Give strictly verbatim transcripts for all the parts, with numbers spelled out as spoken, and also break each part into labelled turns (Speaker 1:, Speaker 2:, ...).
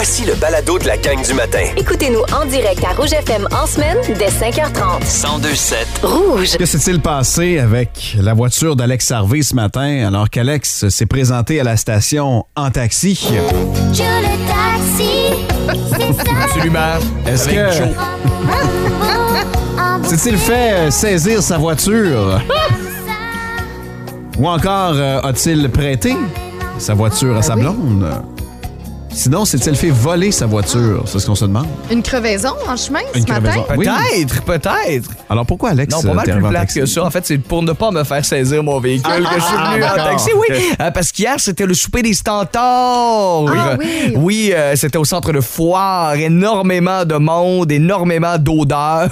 Speaker 1: Voici le balado de la gang du matin.
Speaker 2: Écoutez-nous en direct à Rouge F M en semaine dès cinq heures trente.
Speaker 1: cent deux sept
Speaker 2: Rouge.
Speaker 3: Que s'est-il passé avec la voiture d'Alex Harvey ce matin alors qu'Alex s'est présenté à la station en taxi?
Speaker 4: Je le taxi, c'est ça.
Speaker 5: Absolument.
Speaker 3: Est-ce
Speaker 5: Avec
Speaker 3: que...
Speaker 5: Joe.
Speaker 3: S'est-il fait saisir sa voiture? Ou encore euh, a-t-il prêté sa voiture à sa blonde? Sinon, s'est-il fait voler sa voiture? C'est ce qu'on se demande.
Speaker 6: Une crevaison en chemin
Speaker 3: Une
Speaker 6: ce matin?
Speaker 3: crevaison. Oui.
Speaker 5: Peut-être, peut-être.
Speaker 3: Alors pourquoi Alex?
Speaker 5: Non, pas mal
Speaker 3: t'es
Speaker 5: plus
Speaker 3: arrivé en
Speaker 5: plate
Speaker 3: taxi?
Speaker 5: que ça. En fait, c'est pour ne pas me faire saisir mon véhicule que je suis
Speaker 3: ah,
Speaker 5: venu en
Speaker 3: d'accord.
Speaker 5: taxi. Oui,
Speaker 3: Ok.
Speaker 5: Euh, parce qu'hier, c'était le souper des Stentors.
Speaker 6: Ah, oui.
Speaker 5: Oui, euh, c'était au centre de foire. Énormément de monde, énormément d'odeurs.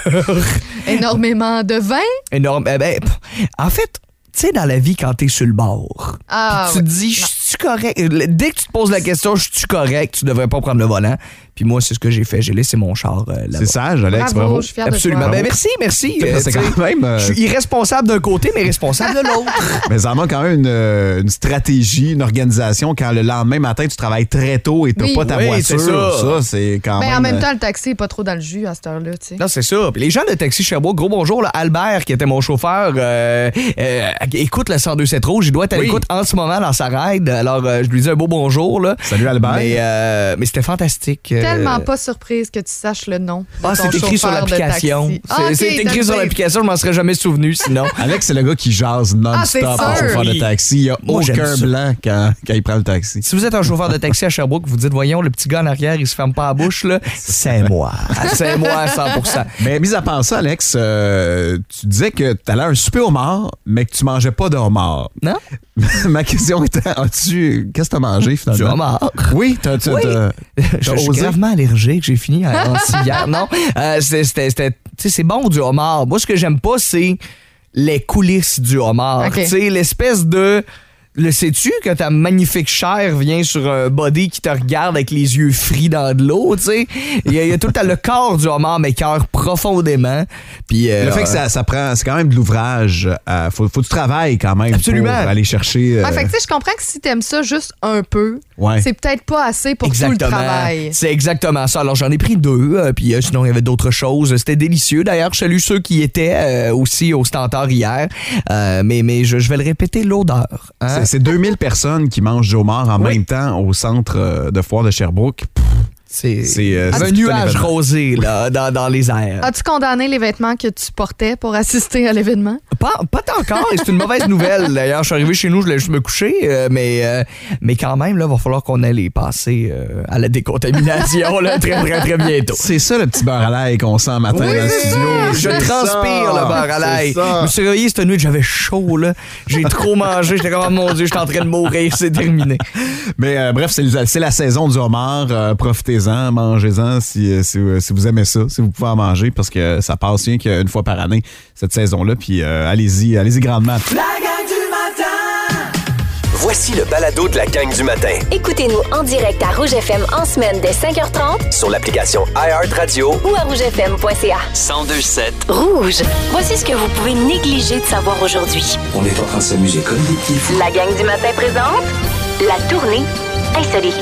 Speaker 6: Énormément de vin?
Speaker 5: Énorme. eh ben, pff, en fait, tu sais, dans la vie, quand t'es sur le bord,
Speaker 6: Ah,
Speaker 5: tu
Speaker 6: oui.
Speaker 5: te dis, je suis correct. Dès que tu te poses la question, je suis correct, tu devrais pas prendre le volant. Puis moi, c'est ce que j'ai fait. J'ai laissé mon char euh, là-bas.
Speaker 3: C'est sage, Alex,
Speaker 6: Bravo,
Speaker 3: bravo.
Speaker 6: je suis fière
Speaker 5: Absolument.
Speaker 6: de toi.
Speaker 5: Ben, merci, merci.
Speaker 3: C'est
Speaker 5: Euh,
Speaker 3: c'est
Speaker 5: tu sais,
Speaker 3: quand même... euh,
Speaker 5: Je suis irresponsable d'un côté, mais responsable de l'autre.
Speaker 3: Mais ça manque quand même une, euh, une stratégie, une organisation quand le lendemain matin, tu travailles très tôt et t'as
Speaker 6: Oui.
Speaker 3: pas ta
Speaker 5: Oui,
Speaker 3: voiture.
Speaker 5: c'est ça.
Speaker 3: c'est quand
Speaker 6: Ben,
Speaker 3: même...
Speaker 6: en même
Speaker 3: euh,
Speaker 6: temps, le taxi est pas trop dans le jus à cette heure-là, tu sais.
Speaker 5: Non, c'est ça. Puis les gens de Taxi Sherbrooke, gros bonjour, là, Albert, qui était mon chauffeur, euh, euh, écoute le cent deux sept Rouge. Il doit être à
Speaker 3: Oui.
Speaker 5: l'écoute en ce moment dans sa ride. Alors, euh, je lui dis un beau bonjour. Là.
Speaker 3: Salut, Albert.
Speaker 5: Mais, euh, mais c'était fantastique. euh,
Speaker 6: Tellement pas surprise que tu saches le nom. de
Speaker 5: Ah,
Speaker 6: ton
Speaker 5: c'est écrit sur
Speaker 6: chauffeur de
Speaker 5: l'application.
Speaker 6: taxi.
Speaker 5: C'est
Speaker 6: Ah, ok,
Speaker 5: c'est écrit
Speaker 6: t'as
Speaker 5: sur
Speaker 6: le
Speaker 5: l'application, je m'en serais jamais souvenu sinon.
Speaker 3: Alex, c'est le gars qui jase
Speaker 6: Ah, c'est
Speaker 3: non-stop
Speaker 6: sûr.
Speaker 3: en chauffeur de
Speaker 5: Oui.
Speaker 3: taxi. Il n'y a
Speaker 5: Moi, j'aime
Speaker 3: aucun
Speaker 5: ça.
Speaker 3: blanc quand, quand il prend le taxi.
Speaker 5: Si vous êtes un chauffeur de taxi à Sherbrooke, vous dites, voyons, le petit gars en arrière, il se ferme pas la bouche, là. C'est moi. C'est moi à cent pour cent.
Speaker 3: Mais mis à part ça, Alex, euh, tu disais que tu allais à un souper homard, mais que tu mangeais pas de homard.
Speaker 5: Non?
Speaker 3: Ma question était, as-tu... Qu'est-ce que tu as mangé finalement?
Speaker 5: Du homard.
Speaker 3: Oui, t'as, t'as,
Speaker 5: Oui.
Speaker 3: t'as-
Speaker 5: Je
Speaker 3: t'as
Speaker 5: je suis
Speaker 3: osé?
Speaker 5: gravement allergique. J'ai fini en hier. Non, euh, c'était, c'était, c'était- tu sais, c'est bon du homard. Moi, ce que j'aime pas, c'est les coulisses du homard.
Speaker 6: Ok.
Speaker 5: Tu sais, l'espèce de... Le sais-tu que ta magnifique chair vient sur un body qui te regarde avec les yeux frits dans de l'eau, tu sais? Il y, a- il y a tout le temps le corps du homard m'écoeure profondément. Puis, euh,
Speaker 3: Le fait que ça, ça prend, c'est quand même de l'ouvrage. Euh, faut, faut du travail quand même
Speaker 5: Absolument.
Speaker 3: pour aller chercher. euh,
Speaker 6: Ouais, fait que tu sais, je comprends que si t'aimes ça juste un peu,
Speaker 3: Ouais.
Speaker 6: c'est peut-être pas assez pour tout le travail.
Speaker 5: C'est exactement ça. Alors, j'en ai pris deux. euh, puis, euh, sinon, il y avait d'autres choses. C'était délicieux. D'ailleurs, je salue ceux qui étaient euh, aussi au Stentor hier. Euh, mais mais je, je vais le répéter, l'odeur. Hein?
Speaker 3: C'est, c'est deux mille personnes qui mangent du homard en
Speaker 5: Oui.
Speaker 3: même temps au centre euh, de foire de Sherbrooke. Pff,
Speaker 5: C'est,
Speaker 3: C'est, euh, c'est
Speaker 5: un
Speaker 3: tout un
Speaker 5: nuage
Speaker 3: événement.
Speaker 5: rosé là, dans, dans les airs.
Speaker 6: As-tu condamné les vêtements que tu portais pour assister à l'événement?
Speaker 5: Pas, pas tant encore, et c'est une mauvaise nouvelle. D'ailleurs, je suis arrivé chez nous, je voulais juste me coucher, euh, mais, euh, mais quand même, là, il va falloir qu'on aille les passer euh, à la décontamination là, très, très, très bientôt.
Speaker 3: C'est ça le petit beurre à l'ail qu'on sent matin
Speaker 5: Oui,
Speaker 3: dans le
Speaker 5: c'est
Speaker 3: studio.
Speaker 5: ça. Je
Speaker 3: C'est
Speaker 5: transpire
Speaker 3: ça.
Speaker 5: le beurre à l'ail.
Speaker 3: C'est ça.
Speaker 5: Je me suis réveillé cette nuit, j'avais chaud, là. J'ai trop mangé, j'étais comme, oh mon Dieu, j'étais en train de mourir, c'est terminé.
Speaker 3: Mais euh, bref, c'est, c'est la saison du homard. Euh, profitez-en, mangez-en si, si, si vous aimez ça, si vous pouvez en manger, parce que ça passe rien qu'une fois par année, cette saison-là. Puis euh, allez-y, allez-y grandement.
Speaker 1: La gang du matin! Voici le balado de la gang du matin.
Speaker 2: Écoutez-nous en direct à Rouge F M en semaine dès cinq heures trente
Speaker 1: Sur l'application iHeartRadio
Speaker 2: ou à rouge f m point c a.
Speaker 1: cent deux sept.
Speaker 2: Rouge. Voici ce que vous pouvez négliger de savoir aujourd'hui.
Speaker 7: On est en train de s'amuser comme des petits fous.
Speaker 2: La gang du matin présente la tournée insolite.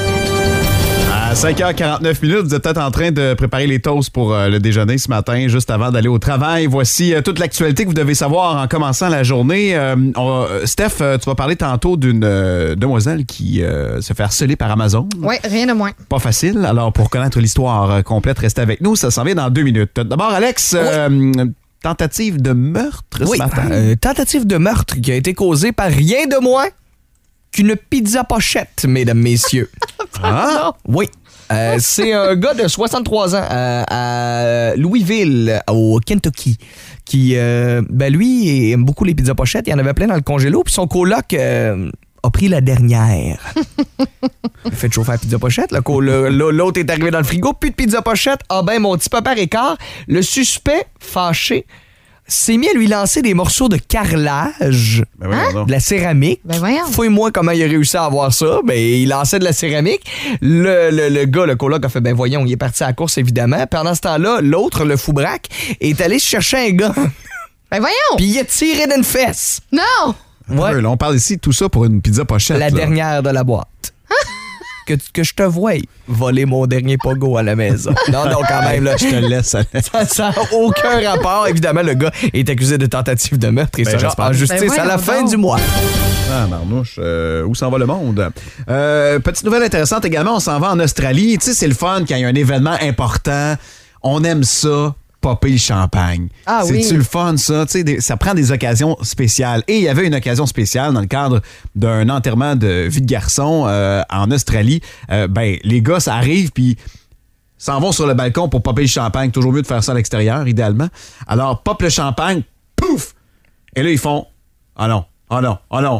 Speaker 3: À cinq heures quarante-neuf minutes, vous êtes peut-être en train de préparer les toasts pour euh, le déjeuner ce matin, juste avant d'aller au travail. Voici euh, toute l'actualité que vous devez savoir en commençant la journée. Euh, on- euh, Steph, euh, tu vas parler tantôt d'une euh, demoiselle qui euh, se fait harceler par Amazon.
Speaker 6: Oui, rien de moins.
Speaker 3: Pas facile. Alors, pour connaître l'histoire euh, complète, restez avec nous. Ça s'en vient dans deux minutes. D'abord, Alex, euh, tentative de meurtre
Speaker 5: Oui,
Speaker 3: ce matin.
Speaker 5: euh, tentative de meurtre qui a été causée par rien de moins qu'une pizza pochette, mesdames, messieurs.
Speaker 3: Ah?
Speaker 5: Oui. Euh, c'est un gars de soixante-trois ans euh, à Louisville, au Kentucky, qui, euh, ben lui, aime beaucoup les pizzas pochettes. Il y en avait plein dans le congélo. Puis son coloc euh, a pris la dernière. Il a fait chauffer la pizza pochette. Le co- le- L'autre est arrivé dans le frigo. Plus de pizza pochette. Ah ben, mon petit papa Ricard, le suspect fâché s'est mis à lui lancer des morceaux de carrelage,
Speaker 3: Ben voyons donc.
Speaker 5: de la céramique.
Speaker 6: Ben voyons.
Speaker 5: Fouille-moi comment il a réussi à avoir ça. Ben, il lançait de la céramique. Le, le, le gars, le coloc, a fait, ben voyons, il est parti à la course, évidemment. Pendant ce temps-là, l'autre, le foubraque, est allé chercher un gars.
Speaker 6: Ben voyons!
Speaker 5: Puis il a tiré d'une fesse.
Speaker 6: Non!
Speaker 5: Ouais.
Speaker 3: Là, on parle ici de tout ça pour une pizza pochette.
Speaker 5: La
Speaker 3: là.
Speaker 5: dernière de la boîte. que, que je te voie voler mon dernier pogo à la maison. Non, non, quand même, là.
Speaker 3: Je te laisse.
Speaker 5: Ça n'a aucun rapport. Évidemment, le gars est accusé de tentative de meurtre et
Speaker 3: Ben,
Speaker 5: sera
Speaker 3: j'espère.
Speaker 5: en justice
Speaker 6: Ben,
Speaker 5: à la fin
Speaker 6: donc.
Speaker 5: du mois.
Speaker 3: Ah, marnouche, euh, où s'en va le monde? Euh, petite nouvelle intéressante également, on s'en va en Australie. Tu sais, c'est le fun quand il y a un événement important. On aime ça, popper le champagne.
Speaker 6: Ah oui.
Speaker 3: C'est-tu le fun, ça? Tu sais, des- ça prend des occasions spéciales. Et il y avait une occasion spéciale dans le cadre d'un enterrement de vie de garçon euh, en Australie. Euh, ben, les gars, ça arrive, puis s'en vont sur le balcon pour popper le champagne. Toujours mieux de faire ça à l'extérieur, idéalement. Alors, pop le champagne, pouf! Et là, ils font « Oh non, oh non, oh non! »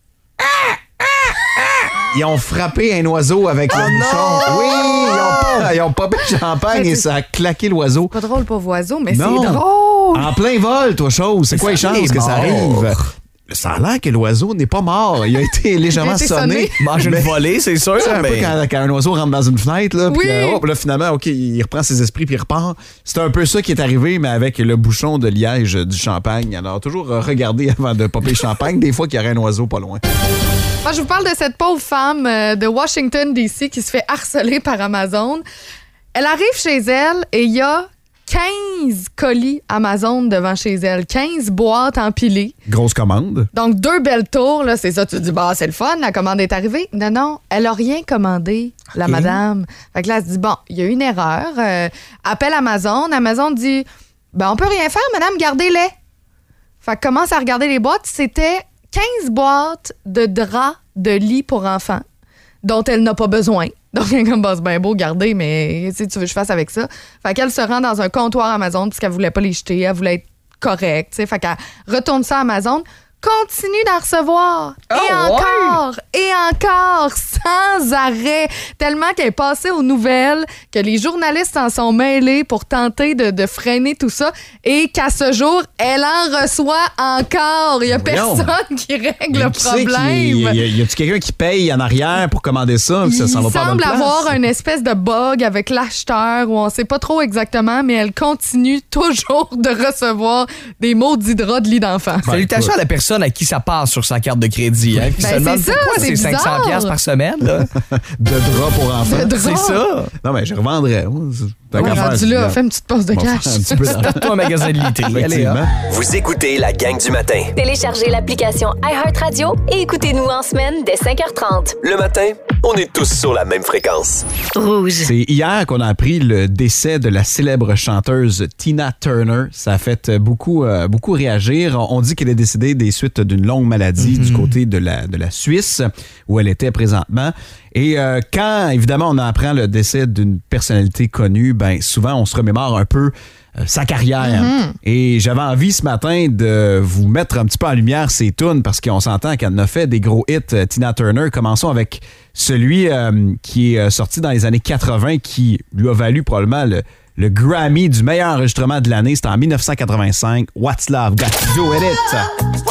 Speaker 3: Ils ont frappé un oiseau avec le bouchon. Oui, ils ont, ils ont popé le champagne et ça a claqué l'oiseau.
Speaker 6: Pas drôle, pauvre oiseau, mais
Speaker 3: Non.
Speaker 6: c'est drôle.
Speaker 3: En plein vol, toi, chose. C'est quoi les
Speaker 5: ça,
Speaker 3: chances
Speaker 5: il est
Speaker 3: que ça
Speaker 5: mort.
Speaker 3: arrive? Ça a l'air que l'oiseau n'est pas mort. Il a été légèrement
Speaker 6: Il a été
Speaker 3: sonné.
Speaker 6: sonné.
Speaker 5: Mange une
Speaker 3: Mais-
Speaker 5: volée, c'est sûr.
Speaker 3: Tu sais, un peu
Speaker 5: mais-
Speaker 3: quand, quand un oiseau rentre dans une fenêtre, là, puis
Speaker 6: Oui.
Speaker 3: euh, hop, là, finalement, OK, il reprend ses esprits puis il repart. C'est un peu ça qui est arrivé, mais avec le bouchon de liège du champagne. Alors, toujours euh, regarder avant de popper le champagne, des fois qu'il y aurait un oiseau pas loin.
Speaker 6: Moi, je vous parle de cette pauvre femme euh, de Washington, D C qui se fait harceler par Amazon. Elle arrive chez elle et il y a quinze colis Amazon devant chez elle. quinze boîtes empilées.
Speaker 3: Grosse commande.
Speaker 6: Donc, deux belles tours, là, c'est ça. Tu te dis, bah, c'est le fun, la commande est arrivée. Non, non, elle a rien commandé, la
Speaker 5: Ok.
Speaker 6: madame. Fait que là, elle se dit, bon, il y a une erreur. Euh, appelle Amazon. Amazon dit, ben, on peut rien faire, madame, gardez-les. Fait que commence à regarder les boîtes. C'était quinze boîtes de draps de lit pour enfants dont elle n'a pas besoin. Donc, elle est comme, bah, c'est bien beau, garder, mais si tu veux que je fasse avec ça. Fait qu'elle se rend dans un comptoir Amazon puisqu'elle voulait pas les jeter, elle voulait être correcte, tu sais. Fait qu'elle retourne ça à Amazon, continue d'en recevoir.
Speaker 5: Ah,
Speaker 6: et
Speaker 5: ouais?
Speaker 6: encore, et encore, sans arrêt. Tellement qu'elle est passée aux nouvelles, que les journalistes en sont mêlés pour tenter de, de freiner tout ça, et qu'à ce jour, elle en reçoit encore. Il y a
Speaker 3: Voyons.
Speaker 6: personne qui règle
Speaker 3: Mais
Speaker 6: le
Speaker 3: qui c'est qui-
Speaker 6: problème.
Speaker 3: Y a- y a-tu quelqu'un qui paye en arrière pour commander ça?
Speaker 6: Il
Speaker 3: Ça s'en va pas à bonne
Speaker 6: semble
Speaker 3: place?
Speaker 6: avoir une espèce de bug avec l'acheteur où on sait pas trop exactement, mais elle continue toujours de recevoir des maudits draps de lit d'enfant.
Speaker 5: Salutations à la personne à qui ça passe sur sa carte de crédit. Hein, qui
Speaker 6: Ben,
Speaker 5: se demande
Speaker 6: c'est ça,
Speaker 5: pourquoi
Speaker 6: c'est
Speaker 5: c'est cinq cents
Speaker 6: bizarre.
Speaker 5: piastres par semaine. Là.
Speaker 3: De draps pour enfants.
Speaker 6: De draps.
Speaker 5: C'est ça.
Speaker 3: Non, mais je revendrais. Moi, c'est- tant
Speaker 6: Ouais,
Speaker 3: qu'à faire,
Speaker 6: rendu
Speaker 3: c'est
Speaker 6: là,
Speaker 3: bien.
Speaker 6: fais une petite pause de
Speaker 3: On va
Speaker 6: cash.
Speaker 3: faire un petit peu de-
Speaker 5: Starte-toi un magasin de literie. Allez,
Speaker 3: Effectivement.
Speaker 5: hop.
Speaker 1: Vous écoutez la gang du matin.
Speaker 2: Téléchargez l'application iHeartRadio et écoutez-nous en semaine dès cinq heures trente.
Speaker 1: Le matin, on est tous sur la même fréquence.
Speaker 2: Rouge.
Speaker 3: C'est hier qu'on a appris le décès de la célèbre chanteuse Tina Turner. Ça a fait beaucoup, euh, beaucoup réagir. On dit qu'elle est décédée des suites d'une longue maladie du côté de la, de la Suisse, où elle était présentement. Et euh, quand, évidemment, on apprend le décès d'une personnalité connue, ben souvent, on se remémore un peu euh, sa carrière. Et j'avais envie ce matin de vous mettre un petit peu en lumière ses tunes parce qu'on s'entend qu'elle en a fait des gros hits, euh, Tina Turner. Commençons avec celui euh, qui est euh, sorti dans les années quatre-vingt qui lui a valu probablement le, le Grammy du meilleur enregistrement de l'année. C'était en dix-neuf cent quatre-vingt-cinq. What's Love Got to Do With It?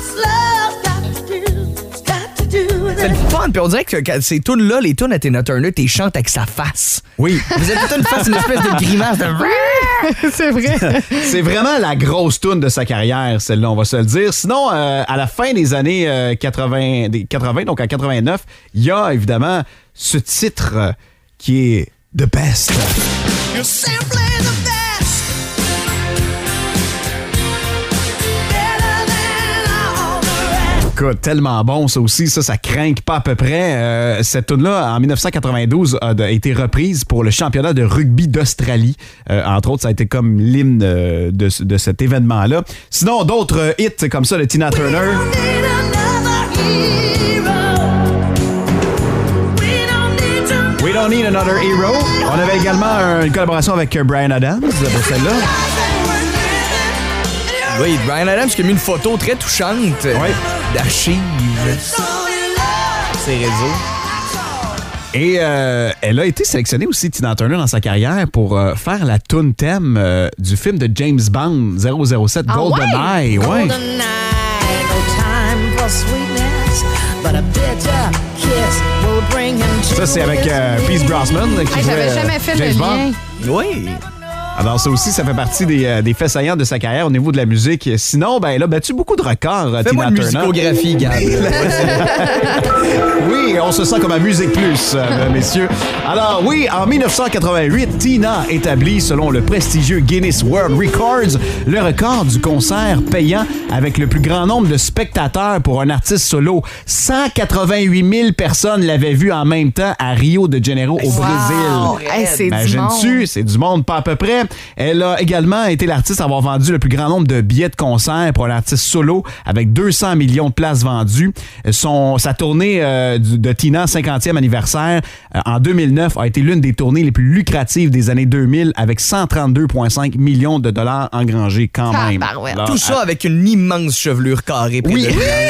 Speaker 5: C'est le fun. Puis on dirait que quand ces tunes-là, les tunes à Tina Turner, t'es chantes avec sa face.
Speaker 3: Oui.
Speaker 5: Vous êtes toute une face, une espèce de grimace de...
Speaker 6: C'est vrai.
Speaker 3: C'est vraiment la grosse toune de sa carrière, celle-là, on va se le dire. Sinon, euh, à la fin des années euh, quatre-vingts, des quatre-vingts, donc en quatre-vingt-neuf, il y a évidemment ce titre euh, qui est The Best. Écoute, tellement bon, ça aussi, ça, ça craint pas à peu près. Euh, cette tune-là, en dix-neuf cent quatre-vingt-douze, a, a été reprise pour le championnat de rugby d'Australie. Euh, entre autres, ça a été comme l'hymne euh, de, de cet événement-là. Sinon, d'autres hits comme ça de Tina Turner. We Don't Need Another Hero. On avait également une collaboration avec Bryan Adams pour celle-là.
Speaker 5: Oui, Bryan Adams qui a mis une photo très touchante
Speaker 3: Oui.
Speaker 5: d'archives sur ses réseaux.
Speaker 3: Et euh, elle a été sélectionnée aussi, Tina Turner, dans sa carrière pour euh, faire la tune thème euh, du film de James Bond zéro zéro sept
Speaker 6: Ah
Speaker 3: GoldenEye. Ouais. Ça, c'est avec euh, Pierce Brosnan qui
Speaker 6: Hey,
Speaker 3: jouait
Speaker 6: j'avais
Speaker 3: euh,
Speaker 6: jamais fait
Speaker 3: James
Speaker 6: le
Speaker 3: Bond.
Speaker 6: lien.
Speaker 5: Oui.
Speaker 3: Alors ça aussi, ça fait partie des, euh, des faits saillants de sa carrière au niveau de la musique. Sinon, ben, elle a battu beaucoup de records,
Speaker 5: Fais-moi
Speaker 3: Tina
Speaker 5: une
Speaker 3: Turner.
Speaker 5: musicographie, Gab.
Speaker 3: Oui, on se sent comme à Musique Plus, euh, messieurs. Alors oui, en dix-neuf cent quatre-vingt-huit, Tina établit, selon le prestigieux Guinness World Records, le record du concert payant avec le plus grand nombre de spectateurs pour un artiste solo. cent quatre-vingt-huit mille personnes l'avaient vu en même temps à Rio de Janeiro, au Brésil.
Speaker 6: Hey, c'est du monde.
Speaker 3: Imagines-tu, c'est du monde pas à peu près. Elle a également été l'artiste à avoir vendu le plus grand nombre de billets de concert pour un artiste solo avec deux cents millions de places vendues. Son, sa tournée euh, de Tina, cinquantième anniversaire, euh, en deux mille neuf, a été l'une des tournées les plus lucratives des années deux mille avec cent trente-deux virgule cinq millions de dollars engrangés quand même.
Speaker 6: Tabarouette.
Speaker 3: Alors,
Speaker 5: Tout ça avec une immense chevelure carrée. près
Speaker 3: Oui.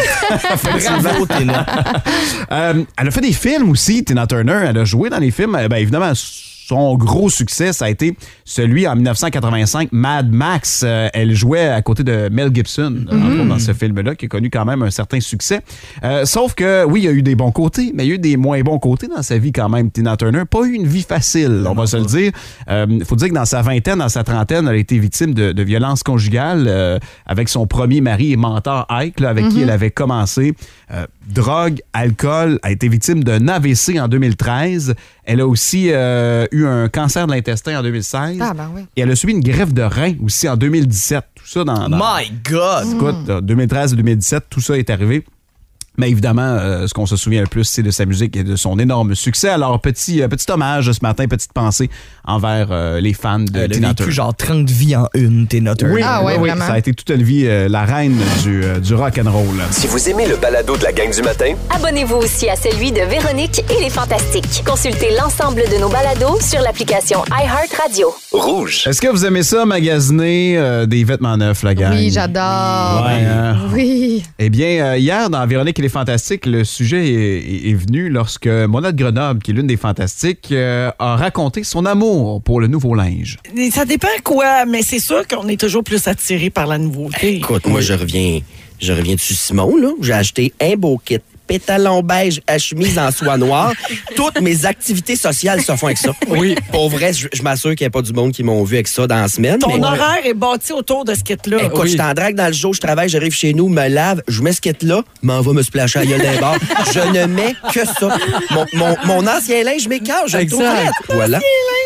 Speaker 5: de Bravo, Tina.
Speaker 3: Euh, elle a fait des films aussi, Tina Turner. Elle a joué dans les films. Euh, Ben, évidemment, son gros succès, ça a été celui en dix-neuf cent quatre-vingt-cinq, Mad Max. Euh, elle jouait à côté de Mel Gibson, entre autres, dans ce film-là, qui a connu quand même un certain succès. Euh, sauf que, oui, il y a eu des bons côtés, mais il y a eu des moins bons côtés dans sa vie quand même, Tina Turner. Pas eu une vie facile, on va se le dire. Il euh, faut dire que dans sa vingtaine, dans sa trentaine, elle a été victime de, de violences conjugales euh, avec son premier mari et mentor Ike, là, avec mm-hmm. qui elle avait commencé. Euh, drogue, alcool, a été victime d'un A V C en deux mille treize. Elle a aussi euh, eu un cancer de l'intestin en deux mille seize.
Speaker 6: Ah, ben oui.
Speaker 3: Et elle a subi une greffe de rein aussi en deux mille dix-sept. Tout ça dans... dans
Speaker 5: My God!
Speaker 3: Écoute, mm. deux mille treize et deux mille dix-sept, tout ça est arrivé. Mais évidemment, euh, ce qu'on se souvient le plus, c'est de sa musique et de son énorme succès. Alors, petit, euh, petit hommage ce matin, petite pensée envers euh, les fans de
Speaker 5: Elle a
Speaker 3: Tina
Speaker 5: vécu
Speaker 3: Turner.
Speaker 5: genre trente vies en une, Tina Turner.
Speaker 3: Oui,
Speaker 6: Ah ouais,
Speaker 3: oui,
Speaker 6: vraiment.
Speaker 3: ça a été toute une vie euh, la reine du, euh, du rock'n'roll.
Speaker 1: Si vous aimez le balado de la gang du matin,
Speaker 2: Abonnez-vous aussi à celui de Véronique et les Fantastiques. Consultez l'ensemble de nos balados sur l'application iHeartRadio.
Speaker 1: rouge.
Speaker 3: Est-ce que vous aimez ça, magasiner euh, des vêtements neufs, la gang?
Speaker 6: Oui, j'adore.
Speaker 3: Ouais, hein?
Speaker 6: Oui.
Speaker 3: Eh bien, euh, hier, dans Véronique et les Fantastiques, le sujet est, est- est venu lorsque Mona de Grenoble, qui est l'une des Fantastiques, euh, a raconté son amour pour le nouveau linge.
Speaker 8: Ça dépend quoi, mais c'est sûr qu'on est toujours plus attiré par la nouveauté.
Speaker 9: Écoute, moi, je reviens, je reviens dessus Simon, là. J'ai acheté un beau kit, pétalon beige à chemise en soie noire. Toutes mes activités sociales se font avec ça. Oui. Pour vrai, je, je m'assure qu'il n'y a pas du monde qui m'ont vu avec ça dans la semaine.
Speaker 8: Ton
Speaker 9: mais-
Speaker 8: horaire est bâti autour de ce kit-là.
Speaker 9: Écoute, je t'en drague dans le jour, je travaille, j'arrive chez nous, me lave, je mets ce kit-là, m'en va me splasher à la gueule d'un bar. Je ne mets que ça. Mon, mon, mon ancien linge m'écarte, je le trouve
Speaker 5: Exact.
Speaker 9: raide. Voilà.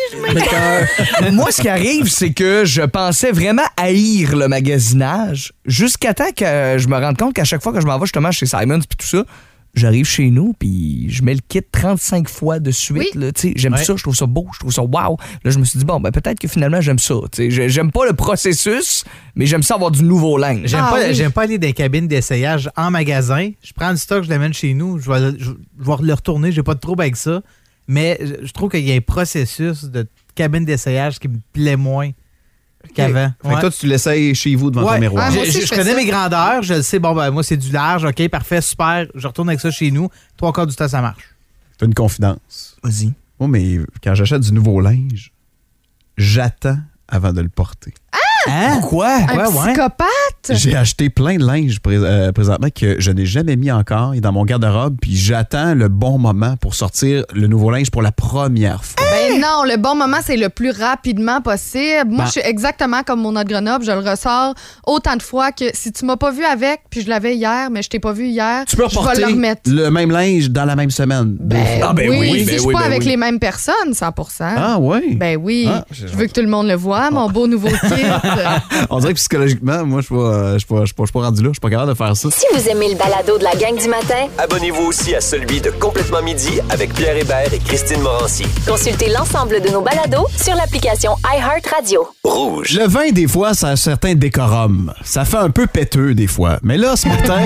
Speaker 5: Moi, ce qui arrive, c'est que je pensais vraiment haïr le magasinage jusqu'à temps que je me rende compte qu'à chaque fois que je m'en vais justement chez Simons puis tout ça, j'arrive chez nous puis je mets le kit trente-cinq fois de suite.
Speaker 6: Oui.
Speaker 5: Là, tu sais, j'aime
Speaker 10: Ouais.
Speaker 5: ça, je trouve ça beau, je trouve ça wow. Là, je me suis dit, bon, ben, peut-être que finalement, j'aime ça. Tu sais, j'ai- J'aime pas le processus, mais j'aime ça avoir du nouveau linge.
Speaker 10: J'aime
Speaker 6: Ah
Speaker 10: pas,
Speaker 6: oui.
Speaker 10: j'aime pas aller dans les cabines d'essayage en magasin. Je prends du stock, je l'amène chez nous. Je vais, le- je, je vais le retourner. J'ai pas de trouble avec ça. Mais je, je trouve qu'il y a un processus de cabine d'essayage qui me plaît moins qu'avant.
Speaker 3: Fait que
Speaker 10: Ouais.
Speaker 3: toi, tu l'essayes chez vous devant
Speaker 10: Ouais.
Speaker 3: ton miroir.
Speaker 6: Ah, moi
Speaker 10: Je,
Speaker 6: aussi,
Speaker 10: je-
Speaker 6: je
Speaker 10: je
Speaker 6: fais
Speaker 10: connais
Speaker 6: ça.
Speaker 10: mes grandeurs. Je le sais. Bon, ben, moi, c'est du large. OK, parfait, super. Je retourne avec ça chez nous. Trois quarts du temps, ça marche.
Speaker 3: Fais une confidence.
Speaker 5: Vas-y.
Speaker 3: Moi, mais quand j'achète du nouveau linge, j'attends avant de le porter.
Speaker 10: Hein?
Speaker 5: Pourquoi?
Speaker 6: Un
Speaker 10: Ouais, ouais.
Speaker 6: psychopathe?
Speaker 3: J'ai acheté plein de linge pré- euh, présentement que je n'ai jamais mis encore. Il est dans mon garde-robe, puis j'attends le bon moment pour sortir le nouveau linge pour la première fois.
Speaker 6: Ben non, le bon moment, c'est le plus rapidement possible. Moi,
Speaker 3: Ben-
Speaker 6: je suis exactement comme mon autre Grenoble. Je le ressors autant de fois que si tu m'as pas vu avec, puis je l'avais hier, mais je t'ai pas vu hier,
Speaker 3: Tu peux
Speaker 6: je vais
Speaker 3: reporter
Speaker 6: le remettre.
Speaker 3: le même linge dans la même semaine. deux
Speaker 6: Ben,
Speaker 3: fois.
Speaker 5: Ah, ben
Speaker 6: oui,
Speaker 5: oui,
Speaker 6: si
Speaker 5: ben
Speaker 6: je suis
Speaker 5: oui,
Speaker 6: pas
Speaker 5: ben
Speaker 6: avec
Speaker 5: oui.
Speaker 6: les mêmes personnes, cent pour cent.
Speaker 3: Ah oui?
Speaker 6: Ben oui.
Speaker 3: Ah,
Speaker 6: je veux que tout le monde le voit, mon beau nouveau kit.
Speaker 3: On dirait que psychologiquement, moi, je suis pas, euh, je suis pas, je suis pas, je suis pas rendu là. Je suis pas capable de faire ça.
Speaker 2: Si vous aimez le balado de la gang du matin,
Speaker 1: Abonnez-vous aussi à celui de Complètement Midi avec Pierre Hébert et Christine Morancy.
Speaker 2: consultez l'ensemble de nos balados sur l'application iHeartRadio.
Speaker 1: Rouge.
Speaker 3: Le vin, des fois, ça a un certain décorum. Ça fait un peu péteux, des fois. Mais là, ce matin,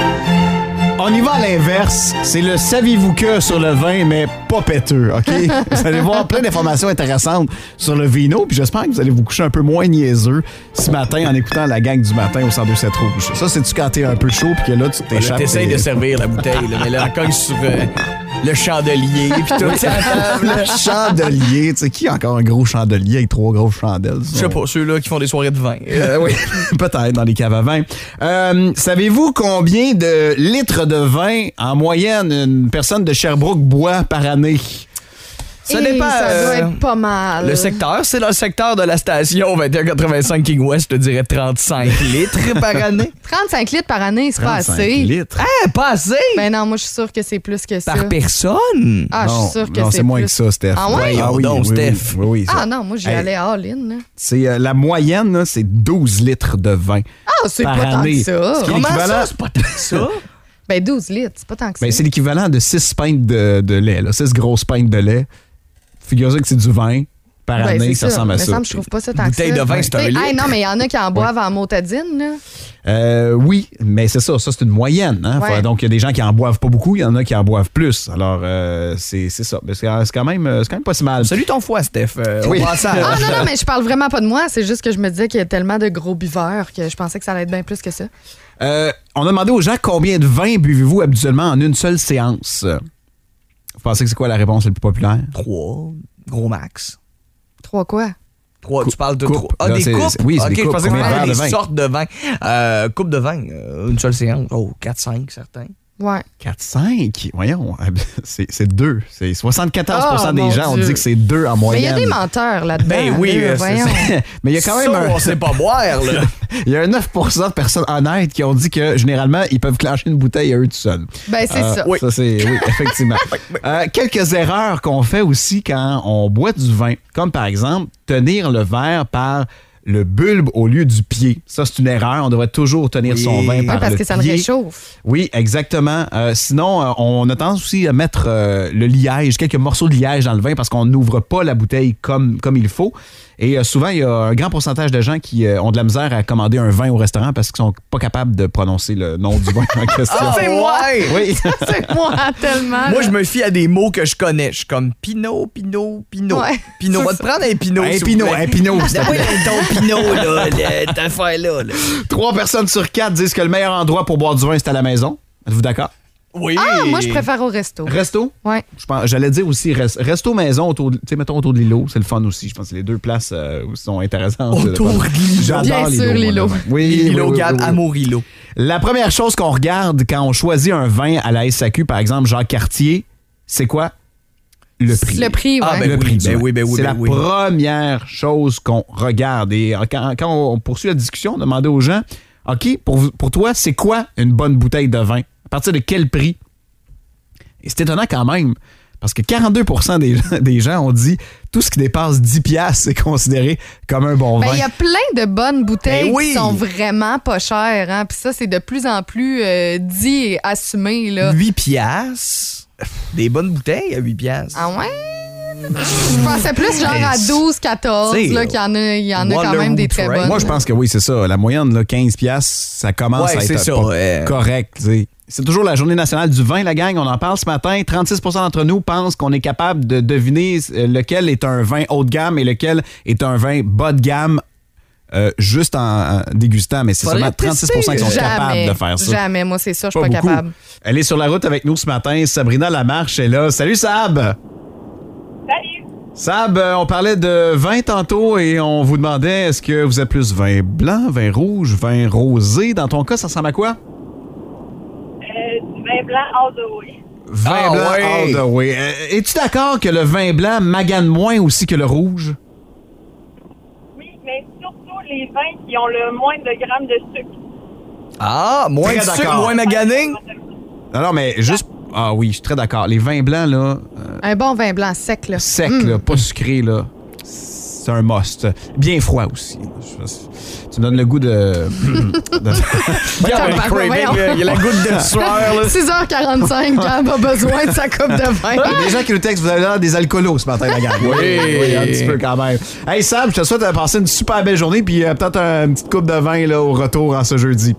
Speaker 3: on y va à l'inverse. C'est le saviez-vous que sur le vin, mais pas péteux, OK? Vous allez voir plein d'informations intéressantes sur le vino, puis j'espère que vous allez vous coucher un peu moins niaiseux ce matin en écoutant la gang du matin au cent deux sept Rouge. Ça, c'est-tu quand t'es un peu chaud, puis que là, tu
Speaker 5: Là,
Speaker 3: t'échappes?
Speaker 5: t'essayes
Speaker 3: tes-
Speaker 5: de servir la bouteille, là, mais là, elle cogne sur euh, le chandelier, puis tout.
Speaker 3: Le chandelier, tu sais, qui a encore un gros chandelier avec trois grosses chandelles?
Speaker 5: Je sais pas, ceux-là qui font des soirées de vin.
Speaker 3: Euh, oui, peut-être dans les caves à vin. Euh, savez-vous combien de litres de vin en moyenne une personne de Sherbrooke boit par année?
Speaker 5: Ça
Speaker 6: Et
Speaker 5: dépend.
Speaker 6: Ça doit
Speaker 5: euh,
Speaker 6: être pas mal.
Speaker 5: Le secteur, c'est dans le secteur de la station vingt et un quatre-vingt-cinq King West, je te dirais trente-cinq litres par année.
Speaker 6: trente-cinq litres par année, c'est pas assez.
Speaker 3: litres.
Speaker 5: Ah, pas assez?
Speaker 6: Ben non, moi, je suis sûre que c'est plus que ça.
Speaker 5: Par personne?
Speaker 6: Ah, je suis sûre que
Speaker 3: non,
Speaker 6: c'est
Speaker 3: c'est moins
Speaker 6: plus.
Speaker 3: que ça, Steph.
Speaker 6: Ah ouais?
Speaker 5: Voyons
Speaker 3: Ah oui,
Speaker 5: donc,
Speaker 3: oui,
Speaker 5: Steph.
Speaker 3: Oui, oui, oui, ça.
Speaker 6: Ah non, moi, j'y
Speaker 3: Hey.
Speaker 6: allais all-in. là.
Speaker 3: C'est euh, la moyenne, là, c'est douze litres de vin.
Speaker 6: Ah, c'est
Speaker 3: par
Speaker 6: pas tant
Speaker 3: année.
Speaker 6: que ça.
Speaker 3: Ce qui est
Speaker 5: Comment
Speaker 3: l'équivalent-
Speaker 5: ça, c'est pas tant que ça?
Speaker 6: Ben douze litres, c'est pas tant que ça.
Speaker 3: Ben, c'est l'équivalent de six pintes de, de lait, là. six grosses pintes de lait. Figurez que c'est du vin par
Speaker 6: Ben,
Speaker 3: année,
Speaker 6: c'est
Speaker 3: ça ressemble à
Speaker 6: Me
Speaker 3: ça.
Speaker 6: semble, je trouve pas ça tant que ça.
Speaker 5: Bouteille de vin, c'est un
Speaker 6: T'sais,
Speaker 5: litre.
Speaker 6: hey, non, mais il y en a qui en boivent en motadine, là.
Speaker 3: Euh, oui, mais c'est ça, ça c'est une moyenne. Hein?
Speaker 6: Ouais.
Speaker 3: Faut- donc, il y a des gens qui en boivent pas beaucoup, il y en a qui en boivent plus. Alors, euh, c'est c'est ça. Mais C'est c'est quand, même, c'est quand même pas si mal.
Speaker 5: Salut ton foie, Steph. Euh,
Speaker 3: Oui.
Speaker 5: Au passage.
Speaker 6: Ah non, non, mais je parle vraiment pas de moi. C'est juste que je me disais qu'il y a tellement de gros buveurs que je pensais que ça allait être bien plus que ça.
Speaker 3: Euh, on a demandé aux gens combien de vin buvez-vous habituellement en une seule séance. Vous pensez que c'est quoi la réponse la plus populaire?
Speaker 5: Trois, gros max.
Speaker 6: Trois quoi?
Speaker 5: Trois,
Speaker 3: Coupe-
Speaker 5: tu parles de
Speaker 3: coupe.
Speaker 5: trois. Ah,
Speaker 3: Là,
Speaker 5: des
Speaker 3: c'est-
Speaker 5: coupes?
Speaker 3: c'est- oui, c'est
Speaker 5: ok,
Speaker 3: des
Speaker 5: je
Speaker 3: coupes.
Speaker 5: pensais que tu
Speaker 3: Combien de
Speaker 5: parlais
Speaker 3: verres
Speaker 5: des
Speaker 3: de vin?
Speaker 5: sortes de vin. Euh, coupe de vin, euh, une seule séance. Oh, quatre cinq, certains.
Speaker 6: Ouais.
Speaker 3: quatre cinq? Voyons, c'est c'est deux. C'est soixante-quatorze pour cent
Speaker 6: Oh,
Speaker 3: des
Speaker 6: mon
Speaker 3: gens ont
Speaker 6: Dieu.
Speaker 3: dit que c'est deux en
Speaker 6: Mais il y
Speaker 3: moyenne.
Speaker 6: a des menteurs là-dedans.
Speaker 5: Ben oui,
Speaker 6: là,
Speaker 5: euh, c'est
Speaker 6: voyons.
Speaker 5: ça.
Speaker 3: Mais il y a quand même
Speaker 5: Ça,
Speaker 3: un...
Speaker 5: on sait pas boire, là.
Speaker 3: Il y a un neuf pour cent de personnes honnêtes qui ont dit que généralement, ils peuvent clencher une bouteille à eux tout seuls.
Speaker 6: Ben c'est
Speaker 3: Euh,
Speaker 6: ça.
Speaker 3: Ça, c'est, oui, effectivement. Euh, quelques erreurs qu'on fait aussi quand on boit du vin, comme par exemple tenir le verre par le bulbe au lieu du pied. Ça, c'est une erreur. On devrait toujours tenir
Speaker 5: Oui.
Speaker 3: son vin
Speaker 6: Ouais,
Speaker 3: par
Speaker 6: parce
Speaker 3: le
Speaker 6: que ça le
Speaker 3: pied.
Speaker 6: réchauffe.
Speaker 3: Oui, exactement. Euh, sinon, euh, on a tendance aussi à mettre euh, le liège, quelques morceaux de liège dans le vin parce qu'on n'ouvre pas la bouteille comme, comme il faut. Et euh, souvent, il y a un grand pourcentage de gens qui euh, ont de la misère à commander un vin au restaurant parce qu'ils sont pas capables de prononcer le nom du vin en question.
Speaker 5: Ah, c'est moi!
Speaker 3: Oui.
Speaker 6: C'est moi tellement.
Speaker 5: Moi,
Speaker 6: là.
Speaker 5: je me fie à des mots que je connais. Je suis comme Pinot, Pinot, Pinot.
Speaker 6: Ouais.
Speaker 5: Pinot, va te prendre un Pinot.
Speaker 3: Un
Speaker 5: s'il vous
Speaker 3: Pinot,
Speaker 5: plaît.
Speaker 3: un Pinot, s'il te
Speaker 5: Oui,
Speaker 3: plaît.
Speaker 5: ton Pinot, là, cette affaire-là. là.
Speaker 3: Trois personnes sur quatre disent que le meilleur endroit pour boire du vin, c'est à la maison. Êtes-vous d'accord?
Speaker 5: Oui.
Speaker 6: Ah, moi, je préfère au resto.
Speaker 3: Resto?
Speaker 6: Ouais.
Speaker 3: Je pense, j'allais dire aussi res- resto maison autour, de- tu sais, mettons autour de l'îlot, c'est le fun aussi. Je pense que les deux places euh, sont intéressantes.
Speaker 5: Autour
Speaker 3: C'est le fun.
Speaker 5: de l'îlot.
Speaker 3: J'adore
Speaker 6: Bien sûr,
Speaker 3: moi,
Speaker 6: l'îlot.
Speaker 3: là. Oui,
Speaker 5: Lilo,
Speaker 3: oui, oui,
Speaker 5: Gad,
Speaker 3: oui, oui.
Speaker 5: amour, Lilo.
Speaker 3: La première chose qu'on regarde quand on choisit un vin à la S A Q, par exemple Jacques Cartier, c'est quoi? Le prix.
Speaker 6: Le prix, ouais.
Speaker 5: Ah, ben
Speaker 3: Le
Speaker 5: oui,
Speaker 3: prix du
Speaker 5: ben
Speaker 3: vin.
Speaker 5: oui, ben oui,
Speaker 3: c'est
Speaker 5: ben
Speaker 3: la
Speaker 5: oui.
Speaker 3: première chose qu'on regarde. Et euh, quand, quand on poursuit la discussion, on demandait aux gens, OK, pour, vous- pour toi, c'est quoi une bonne bouteille de vin? À partir de quel prix? Et c'est étonnant quand même, parce que quarante-deux pour cent des gens, des gens ont dit tout ce qui dépasse dix piastres, c'est considéré comme un bon
Speaker 6: Ben,
Speaker 3: vin.
Speaker 6: il y a plein de bonnes bouteilles
Speaker 5: Ben oui.
Speaker 6: qui sont vraiment pas chères. Hein? Puis ça, c'est de plus en plus euh, dit et assumé. Là.
Speaker 5: huit piastres. Des bonnes bouteilles à huit piastres.
Speaker 6: Ah ouais? Je pensais plus genre à douze, quatorze,
Speaker 5: T'sais,
Speaker 6: là, qu'il y en a, il y en a quand
Speaker 5: Wonderwood
Speaker 6: même des très
Speaker 5: Train.
Speaker 6: bonnes.
Speaker 3: Moi, je pense que oui, c'est ça. La moyenne, là, quinze piastres, ça commence
Speaker 5: Ouais,
Speaker 3: à
Speaker 5: c'est
Speaker 3: être
Speaker 5: ça,
Speaker 3: pas
Speaker 5: ouais.
Speaker 3: correct. tu sais. C'est toujours la journée nationale du vin, la gang. On en parle ce matin. trente-six pour cent d'entre nous pensent qu'on est capable de deviner euh, lequel est un vin haut de gamme et lequel est un vin bas de gamme euh, juste en, en dégustant. Mais c'est
Speaker 5: Faudrait
Speaker 3: seulement trente-six pour cent qui sont
Speaker 6: jamais,
Speaker 3: capables de faire ça.
Speaker 6: Jamais, moi, c'est ça, je suis pas,
Speaker 3: Pas beaucoup.
Speaker 6: capable.
Speaker 3: Elle est sur la route avec nous ce matin. Sabrina Lamarche est là. Salut, Sab!
Speaker 11: Salut!
Speaker 3: Sab, euh, on parlait de vin tantôt et on vous demandait est-ce que vous êtes plus vin blanc, vin rouge, vin rosé? Dans ton cas, ça ressemble à quoi?
Speaker 11: Euh, du vin blanc all the way.
Speaker 3: Vin
Speaker 5: Ah,
Speaker 3: blanc
Speaker 5: ouais.
Speaker 3: all the way. Euh, Es-tu d'accord que le vin blanc magane moins aussi que le rouge?
Speaker 11: Oui, mais surtout les vins qui ont le moins de grammes de sucre.
Speaker 5: Ah, moins
Speaker 3: Très
Speaker 5: de sucre,
Speaker 3: d'accord.
Speaker 5: moins magané.
Speaker 3: Non, non, mais juste... Ah oui, je suis très d'accord. Les vins blancs, là, euh,
Speaker 6: Un bon vin blanc sec, là.
Speaker 3: secs,
Speaker 6: Mm.
Speaker 3: là, pas sucrés, là, c'est un must. Bien froid aussi. Je- Tu me donnes le goût de... de-
Speaker 5: Regarde,
Speaker 6: Attends,
Speaker 5: craving,
Speaker 6: voyons.
Speaker 5: là, il y a la goutte de sueur. Là.
Speaker 6: six heures quarante-cinq, Gab a besoin de sa coupe de vin.
Speaker 3: Il y a des gens qui nous textent, vous avez l'air des alcoolos ce matin, la gang.
Speaker 5: Oui.
Speaker 3: un petit peu quand même. Hey Sam, je te souhaite de passer une super belle journée, puis euh, peut-être un- une petite coupe de vin là, au retour en ce jeudi.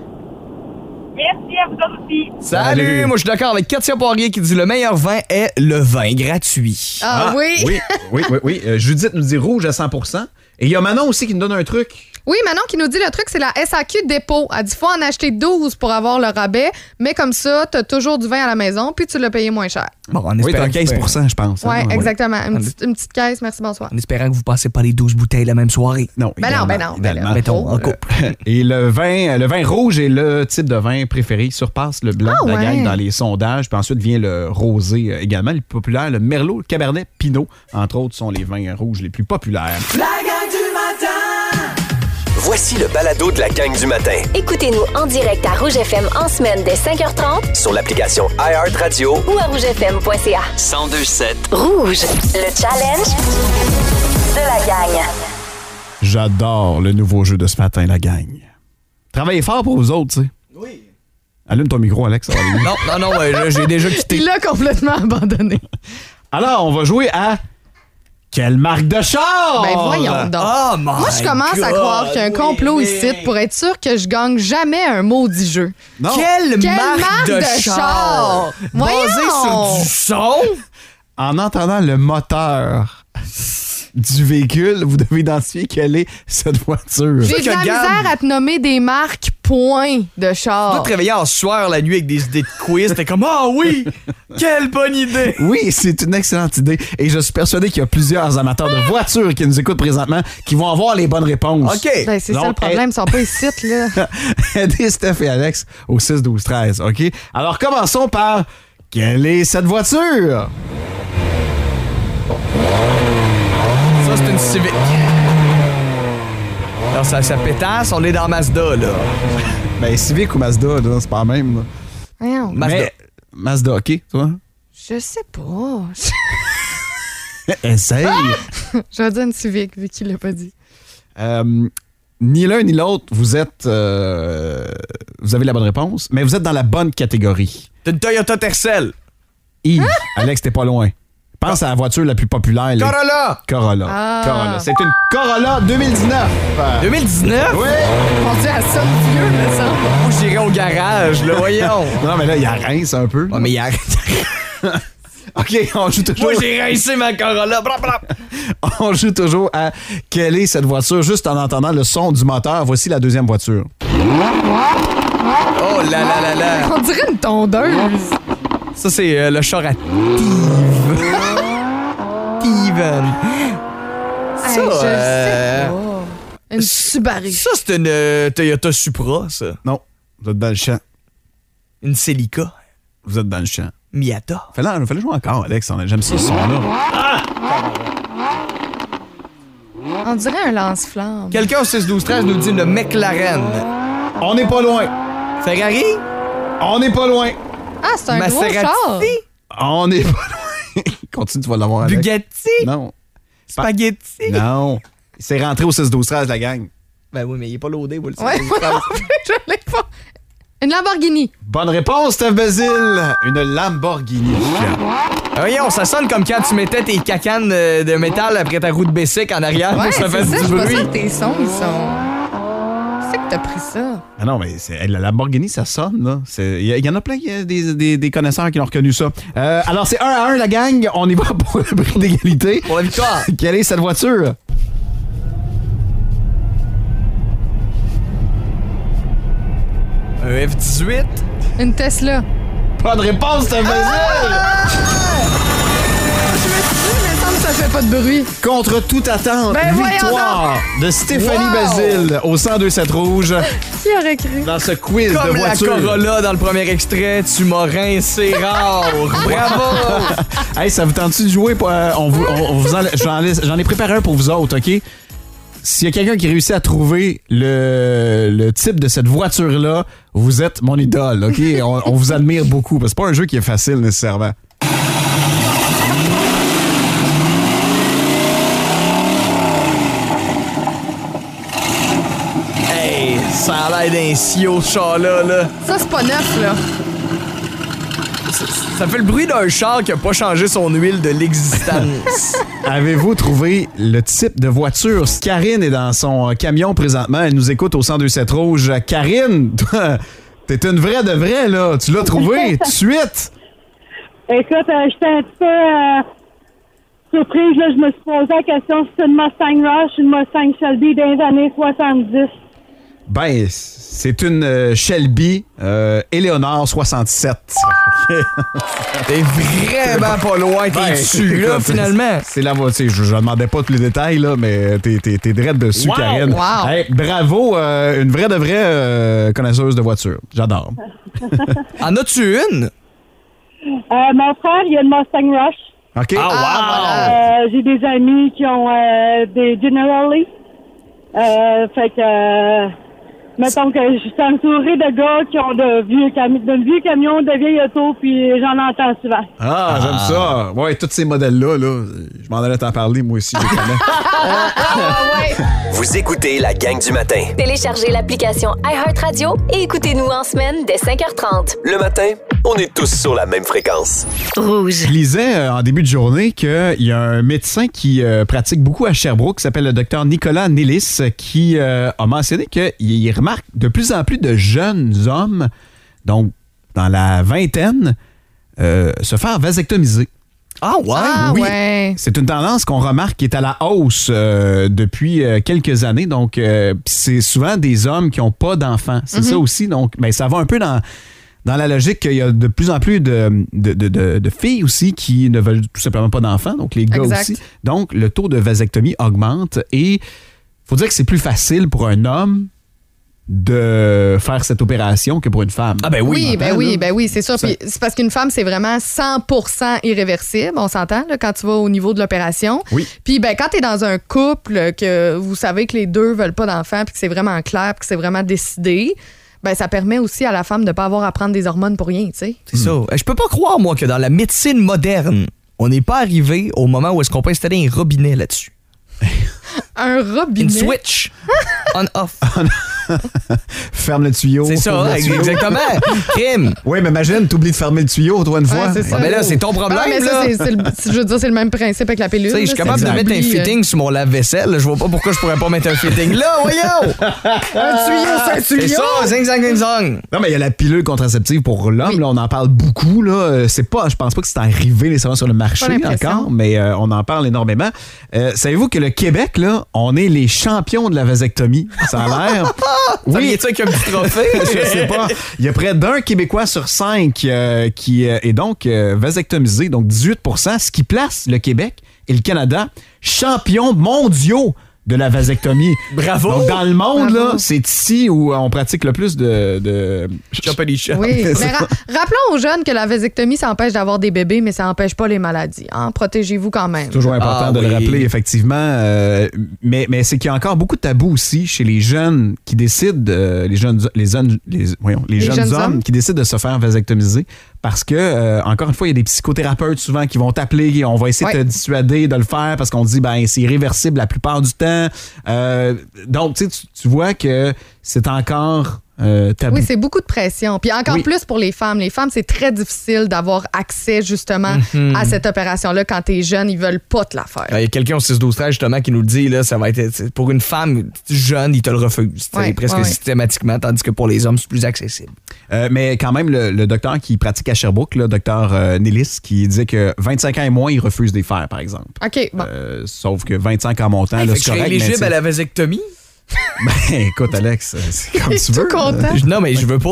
Speaker 11: Merci à vous autres aussi.
Speaker 5: Salut.
Speaker 3: Salut.
Speaker 5: Moi, je suis d'accord avec Katia Poirier qui dit le meilleur vin est le vin gratuit.
Speaker 6: Ah, oui?
Speaker 3: Oui, oui, oui. oui. Euh, Judith nous dit rouge à cent pour cent Et il y a Manon aussi qui nous donne un truc.
Speaker 6: Oui, Manon qui nous dit le truc, c'est la S A Q dépôt. Elle dit faut en acheter douze pour avoir le rabais, mais comme ça, t'as toujours du vin à la maison, puis tu l'as payé moins cher.
Speaker 5: Bon, en
Speaker 3: Oui, t'as
Speaker 5: espérant
Speaker 3: quinze pour cent, je pense.
Speaker 6: Oui,
Speaker 3: hein?
Speaker 6: exactement. Une, petite, une petite caisse, merci, bonsoir.
Speaker 5: En espérant que vous passez pas les douze bouteilles la même soirée.
Speaker 3: Non,
Speaker 6: Ben non, ben non. Ben
Speaker 3: idéalement.
Speaker 6: là,
Speaker 5: Mettons,
Speaker 6: faut,
Speaker 5: en couple.
Speaker 3: Et le vin, le vin rouge est le type de vin préféré. Il surpasse le blanc
Speaker 6: Ah,
Speaker 3: de la
Speaker 6: ouais.
Speaker 3: gang dans les sondages. Puis ensuite vient le rosé euh, également. Le populaire, le Merlot, le Cabernet, Pinot, entre autres, sont les vins rouges les plus populaires.
Speaker 1: La gang du matin! Voici le balado de la gang du matin.
Speaker 2: Écoutez-nous en direct à Rouge F M en semaine dès cinq heures trente
Speaker 1: Sur l'application iHeartRadio
Speaker 2: ou à rouge f m point c a.
Speaker 1: cent deux sept.
Speaker 2: Rouge, le challenge de la gang.
Speaker 3: J'adore le nouveau jeu de ce matin, la gang. Travaillez fort pour vous autres, tu sais.
Speaker 5: Oui.
Speaker 3: Allume ton micro, Alex. Ça va aller mieux.
Speaker 5: Non, non, non, ouais, j'ai déjà quitté.
Speaker 6: Il l'a complètement abandonné.
Speaker 3: Alors, on va jouer à... Quelle marque de char?
Speaker 6: Ben voyons donc.
Speaker 5: Oh my
Speaker 6: Moi, je commence
Speaker 5: God,
Speaker 6: à croire qu'il y a un complot
Speaker 5: oui,
Speaker 6: ici
Speaker 5: mais-
Speaker 6: pour être sûr que je gagne jamais un maudit jeu.
Speaker 3: Non.
Speaker 5: Quelle,
Speaker 6: Quelle
Speaker 5: marque,
Speaker 6: marque
Speaker 5: de,
Speaker 6: de
Speaker 5: char?
Speaker 6: char?
Speaker 5: Basée
Speaker 6: Voyons.
Speaker 5: sur du son?
Speaker 3: En entendant le moteur du véhicule, vous devez identifier quelle est cette voiture.
Speaker 6: J'ai de
Speaker 5: que
Speaker 6: la
Speaker 5: Gab-
Speaker 6: misère à te nommer des marques point de
Speaker 5: Tu
Speaker 6: char.
Speaker 5: dois te réveiller en sueur la nuit avec des idées de quiz. T'es comme, ah oui, quelle bonne idée.
Speaker 3: Oui, c'est une excellente idée. Et je suis persuadé qu'il y a plusieurs amateurs de voitures qui nous écoutent présentement qui vont avoir les bonnes réponses.
Speaker 5: OK.
Speaker 6: Ben, c'est ça le
Speaker 3: Donc,
Speaker 6: problème, ils sont pas ici, là.
Speaker 3: Aidez Steph et Alex au six douze treize, OK? Alors, commençons par... Quelle est cette voiture?
Speaker 5: Ça, c'est une Civic. Alors, ça, ça pétasse, on est dans Mazda, là.
Speaker 3: Ben, Civic ou Mazda, là, c'est pas la même. Là.
Speaker 6: Voyons.
Speaker 5: Mazda.
Speaker 3: Mais, Mazda, OK, toi?
Speaker 6: Je sais pas.
Speaker 3: Essaye.
Speaker 6: Je vais dire une Civic, vu qu'il l'a pas dit.
Speaker 3: Euh, ni l'un ni l'autre, vous êtes... euh, vous avez la bonne réponse, mais vous êtes dans la bonne catégorie.
Speaker 5: T'as une Toyota Tercel.
Speaker 3: I. Alex, t'es pas loin. Pense à la voiture la plus populaire. les-
Speaker 5: Corolla.
Speaker 3: Corolla.
Speaker 6: Ah.
Speaker 3: Corolla. C'est une Corolla deux mille dix-neuf. Euh,
Speaker 5: deux mille dix-neuf?
Speaker 3: Oui.
Speaker 6: On dit à ça vieux, me semble.
Speaker 5: Moi, j'irais au garage, là, voyons.
Speaker 3: Non, mais là, il y a rince un peu.
Speaker 5: Ouais, mais il y a...
Speaker 3: OK, on joue toujours...
Speaker 5: Moi, j'ai rincé ma Corolla. Bra, bra.
Speaker 3: On joue toujours à quelle est cette voiture, juste en entendant le son du moteur. Voici la deuxième voiture.
Speaker 5: Oh là là là là.
Speaker 6: On dirait une tondeuse.
Speaker 5: Ça, c'est euh, le char à Steve. Steven.
Speaker 6: Hey,
Speaker 5: Ça,
Speaker 6: je
Speaker 5: euh,
Speaker 6: sais pas. Une Subaru.
Speaker 5: Ça, c'est une euh, Toyota Supra, ça.
Speaker 3: Non, vous êtes dans le champ.
Speaker 5: Une Celica.
Speaker 3: Vous êtes dans le champ.
Speaker 5: Miata.
Speaker 3: Fallait, fallait jouer encore, Alex. J'aime ça, ce son-là.
Speaker 6: On dirait un lance-flamme.
Speaker 5: Quelqu'un au six douze treize nous dit une McLaren.
Speaker 3: On n'est pas loin.
Speaker 5: Ferrari?
Speaker 3: On n'est pas loin.
Speaker 6: Ah, c'est un gros char.
Speaker 5: Maserati?
Speaker 3: On n'est pas loin. Continue, tu vas l'avoir, Alex.
Speaker 5: Bugatti?
Speaker 3: Non.
Speaker 5: Spaghetti?
Speaker 3: Non. C'est rentré au six douze treize, la gang.
Speaker 5: Ben oui, mais il est pas loadé, vous le
Speaker 6: Ouais, moi non plus, je l'ai pas. Une Lamborghini.
Speaker 3: Bonne réponse, Steph Basile. Une Lamborghini.
Speaker 5: Voyons, ça sonne comme quand tu mettais tes cacanes de, de métal après ta roue de Bessic en arrière
Speaker 6: Ouais,
Speaker 5: pour que ça
Speaker 6: c'est
Speaker 5: fasse
Speaker 6: ça, je
Speaker 5: du
Speaker 6: suis pas
Speaker 5: bruit.
Speaker 6: sûre que tes sons, ils sont... C'est que t'as pris ça.
Speaker 3: Ah non, mais c'est, la Lamborghini, ça sonne, là. Il y, y en a plein, qui, des, des, des connaisseurs qui l'ont reconnu ça. Euh, alors, c'est un à un, la gang. On y va pour le prix d'égalité.
Speaker 5: Pour la victoire.
Speaker 3: Quelle est cette voiture?
Speaker 5: Un F dix-huit?
Speaker 6: Une Tesla.
Speaker 3: Pas de réponse, Steph Basile!
Speaker 6: Je me suis dit, il me semble que ça fait pas de bruit.
Speaker 3: Contre toute attente,
Speaker 6: Ben voyons
Speaker 3: victoire de Stéphanie
Speaker 5: Wow!
Speaker 3: Basile au cent deux sept Rouge
Speaker 6: Qui aurait cru?
Speaker 3: dans ce quiz
Speaker 5: Comme
Speaker 3: de
Speaker 5: la
Speaker 3: voiture.
Speaker 5: Corolla dans le premier extrait, tu m'as rincé rare. Bravo!
Speaker 3: Hey, ça vous tente-tu de jouer? Pour, euh, on vous, on- on vous en, j'en, laisse- j'en ai préparé un pour vous autres, OK? S'il y a quelqu'un qui réussit à trouver le, le type de cette voiture-là, vous êtes mon idole, OK? On, on vous admire beaucoup, parce que c'est pas un jeu qui est facile nécessairement.
Speaker 5: Hey, ça a l'air d'un C I O ce char-là, là.
Speaker 6: Ça, c'est pas neuf, là.
Speaker 5: Ça fait le bruit d'un char qui a pas changé son huile de l'existence.
Speaker 3: Avez-vous trouvé le type de voiture? Karine est dans son camion présentement. Elle nous écoute au cent deux sept Rouge. Karine, toi, t'es une vraie de vraie, là. Tu l'as trouvé tout de suite.
Speaker 11: Écoute, euh, j'étais un petit peu... Euh, surprise, là, je me suis posé la question si c'est une Mustang Rush ou une Mustang Shelby dans les années soixante-dix.
Speaker 3: Ben, c'est une euh, Shelby euh, Eleonore soixante-sept.
Speaker 5: T'es vraiment pas loin, t'es
Speaker 3: Ben,
Speaker 5: dessus, là,
Speaker 3: écoute,
Speaker 5: finalement.
Speaker 3: C'est la voiture. Je ne demandais pas tous les détails, là, mais t'es, t'es, t'es drette dessus,
Speaker 5: Wow!
Speaker 3: Karine.
Speaker 6: Wow!
Speaker 3: Hey, bravo, euh, une vraie de vraie euh, connaisseuse de voiture. J'adore.
Speaker 5: En as-tu une?
Speaker 11: Euh, mon frère, il a une Mustang Rush.
Speaker 3: OK?
Speaker 5: Ah, wow!
Speaker 11: Euh, j'ai des amis qui ont euh, des General Lee. Euh, fait que, euh, mettons que je suis entourée de gars qui ont de vieux, cami- de vieux camions, de vieilles autos, puis j'en entends souvent.
Speaker 3: Ah,
Speaker 5: Ah.
Speaker 3: j'aime ça. Ouais, tous ces modèles-là, là, je m'en allais t'en parler, moi aussi, je les connais.
Speaker 1: Vous écoutez la gang du matin.
Speaker 2: Téléchargez l'application iHeartRadio et écoutez-nous en semaine dès cinq heures trente.
Speaker 1: Le matin, on est tous sur la même fréquence.
Speaker 2: Rouge.
Speaker 3: Je lisais euh, en début de journée qu'il y a un médecin qui euh, pratique beaucoup à Sherbrooke, qui s'appelle le docteur Nicolas Nélis, qui euh, a mentionné qu'il remarque de plus en plus de jeunes hommes, donc dans la vingtaine, euh, se faire vasectomiser.
Speaker 5: Ah ouais?
Speaker 6: Ah
Speaker 3: oui.
Speaker 6: ouais.
Speaker 3: C'est une tendance qu'on remarque qui est à la hausse euh, depuis euh, quelques années. Donc, euh, pis c'est souvent des hommes qui n'ont pas d'enfants. C'est
Speaker 6: Mm-hmm.
Speaker 3: ça aussi. Donc, ben, ça va un peu dans, dans la logique qu'il y a de plus en plus de, de, de, de, de filles aussi qui ne veulent tout simplement pas d'enfants. Donc, les gars
Speaker 6: Exact.
Speaker 3: aussi. Donc, le taux de vasectomie augmente et faut dire que c'est plus facile pour un homme de faire cette opération que pour une femme.
Speaker 5: Ah ben oui.
Speaker 6: Oui, ben
Speaker 3: Là,
Speaker 6: oui, ben oui, c'est sûr.
Speaker 3: Ça-
Speaker 6: Puis c'est parce qu'une femme, c'est vraiment cent pour cent irréversible, on s'entend, là, quand tu vas au niveau de l'opération.
Speaker 3: Oui.
Speaker 6: Puis ben, quand tu es dans un couple, que vous savez que les deux veulent pas d'enfants, puis que c'est vraiment clair, puis que c'est vraiment décidé, ben ça permet aussi à la femme de pas avoir à prendre des hormones pour rien, tu sais.
Speaker 5: C'est ça. Je peux pas croire, moi, que dans la médecine moderne, on n'est pas arrivé au moment où est-ce qu'on peut installer un robinet là-dessus.
Speaker 6: Un robinet.
Speaker 5: Une switch. On-off.
Speaker 3: Ferme le tuyau.
Speaker 5: C'est ça,
Speaker 3: ouvre le tuyau.
Speaker 5: exactement. Crime.
Speaker 3: Oui, mais imagine, t'oublies de fermer le tuyau, toi, une fois.
Speaker 6: Ouais, c'est ça.
Speaker 5: Ah, ben là, c'est ton problème,
Speaker 6: Ah, mais ça,
Speaker 5: là.
Speaker 6: c'est, c'est le, c'est- je veux dire, c'est le même principe avec la pilule.
Speaker 5: Tu sais, je suis
Speaker 6: là,
Speaker 5: capable
Speaker 6: c'est
Speaker 5: de
Speaker 6: que
Speaker 5: mettre un
Speaker 6: t'oublies, euh,
Speaker 5: fitting sur mon lave-vaisselle. Je vois pas pourquoi je pourrais pas mettre un fitting là, voyons!
Speaker 6: Un tuyau, c'est un
Speaker 5: C'est
Speaker 6: tuyau.
Speaker 5: ça, zing, zang, zing, zang.
Speaker 3: Non, mais il y a la pilule contraceptive pour l'homme.
Speaker 6: Oui.
Speaker 3: Là, on en parle beaucoup. Là. Euh, C'est pas, je pense pas que c'est arrivé nécessairement sur le marché
Speaker 6: Pas l'impression.
Speaker 3: encore, mais euh, on en parle énormément. Euh, savez-vous que le Québec, là, on est les champions de la vasectomie? Ça a l'air.
Speaker 5: Ça vient-tu avec un petit trophée?
Speaker 3: Je sais pas. Il y a près d'un Québécois sur cinq euh, qui euh, est donc euh, vasectomisé, donc dix-huit pour cent, ce qui place le Québec et le Canada champions mondiaux de la vasectomie.
Speaker 5: Bravo!
Speaker 3: Donc, dans le monde,
Speaker 6: Bravo.
Speaker 3: là, c'est ici où on pratique le plus de... de...
Speaker 5: Chopper shop.
Speaker 6: Oui,
Speaker 3: C'est
Speaker 6: mais
Speaker 3: ça.
Speaker 6: ra- rappelons aux jeunes que la vasectomie, ça empêche d'avoir des bébés, mais ça empêche pas les maladies. Hein? Protégez-vous quand même.
Speaker 3: Toujours important
Speaker 5: Ah
Speaker 3: de le
Speaker 5: oui.
Speaker 3: rappeler, effectivement. Euh, mais mais c'est qu'il y a encore beaucoup de tabous aussi chez les jeunes qui décident, euh, les jeunes, les jeunes, les, voyons, les
Speaker 6: Les
Speaker 3: jeunes,
Speaker 6: jeunes
Speaker 3: hommes,
Speaker 6: hommes.
Speaker 3: qui décident de se faire vasectomiser parce que, euh, encore une fois, il y a des psychothérapeutes souvent qui vont t'appeler et on va essayer de
Speaker 6: Ouais.
Speaker 3: te dissuader de le faire parce qu'on dit, ben c'est irréversible la plupart du temps. Euh, donc, tu sais, tu- tu vois que c'est encore euh, tabou.
Speaker 6: Oui, c'est beaucoup de pression. Puis encore
Speaker 3: Oui.
Speaker 6: plus pour les femmes. Les femmes, c'est très difficile d'avoir accès justement
Speaker 5: Mhm.
Speaker 6: à cette opération-là quand t'es jeune. Ils veulent pas te la faire.
Speaker 5: Il y a quelqu'un au six douze treize justement qui nous le dit, là, ça va être c'est- pour une femme jeune, il te le refuse, tu sais,
Speaker 6: Ouais,
Speaker 5: presque
Speaker 6: ouais, ouais.
Speaker 5: systématiquement, tandis que pour les hommes, c'est plus accessible.
Speaker 3: Euh, mais quand même, le, le docteur qui pratique à Sherbrooke, le docteur euh, Nélis, qui disait que vingt-cinq ans et moins, il refuse de les faire, par exemple.
Speaker 6: OK, bon.
Speaker 3: Euh, sauf que vingt-cinq en montant,
Speaker 5: Hey,
Speaker 3: là,
Speaker 5: fait que
Speaker 3: c'est
Speaker 5: je serais
Speaker 3: correct. mais
Speaker 5: éligible
Speaker 3: tu-
Speaker 5: à la vasectomie?
Speaker 3: Ben, écoute, Alex, c'est comme
Speaker 6: Il
Speaker 3: tu
Speaker 6: est tout
Speaker 3: veux.
Speaker 6: content.
Speaker 5: Je- Non, mais je veux pas.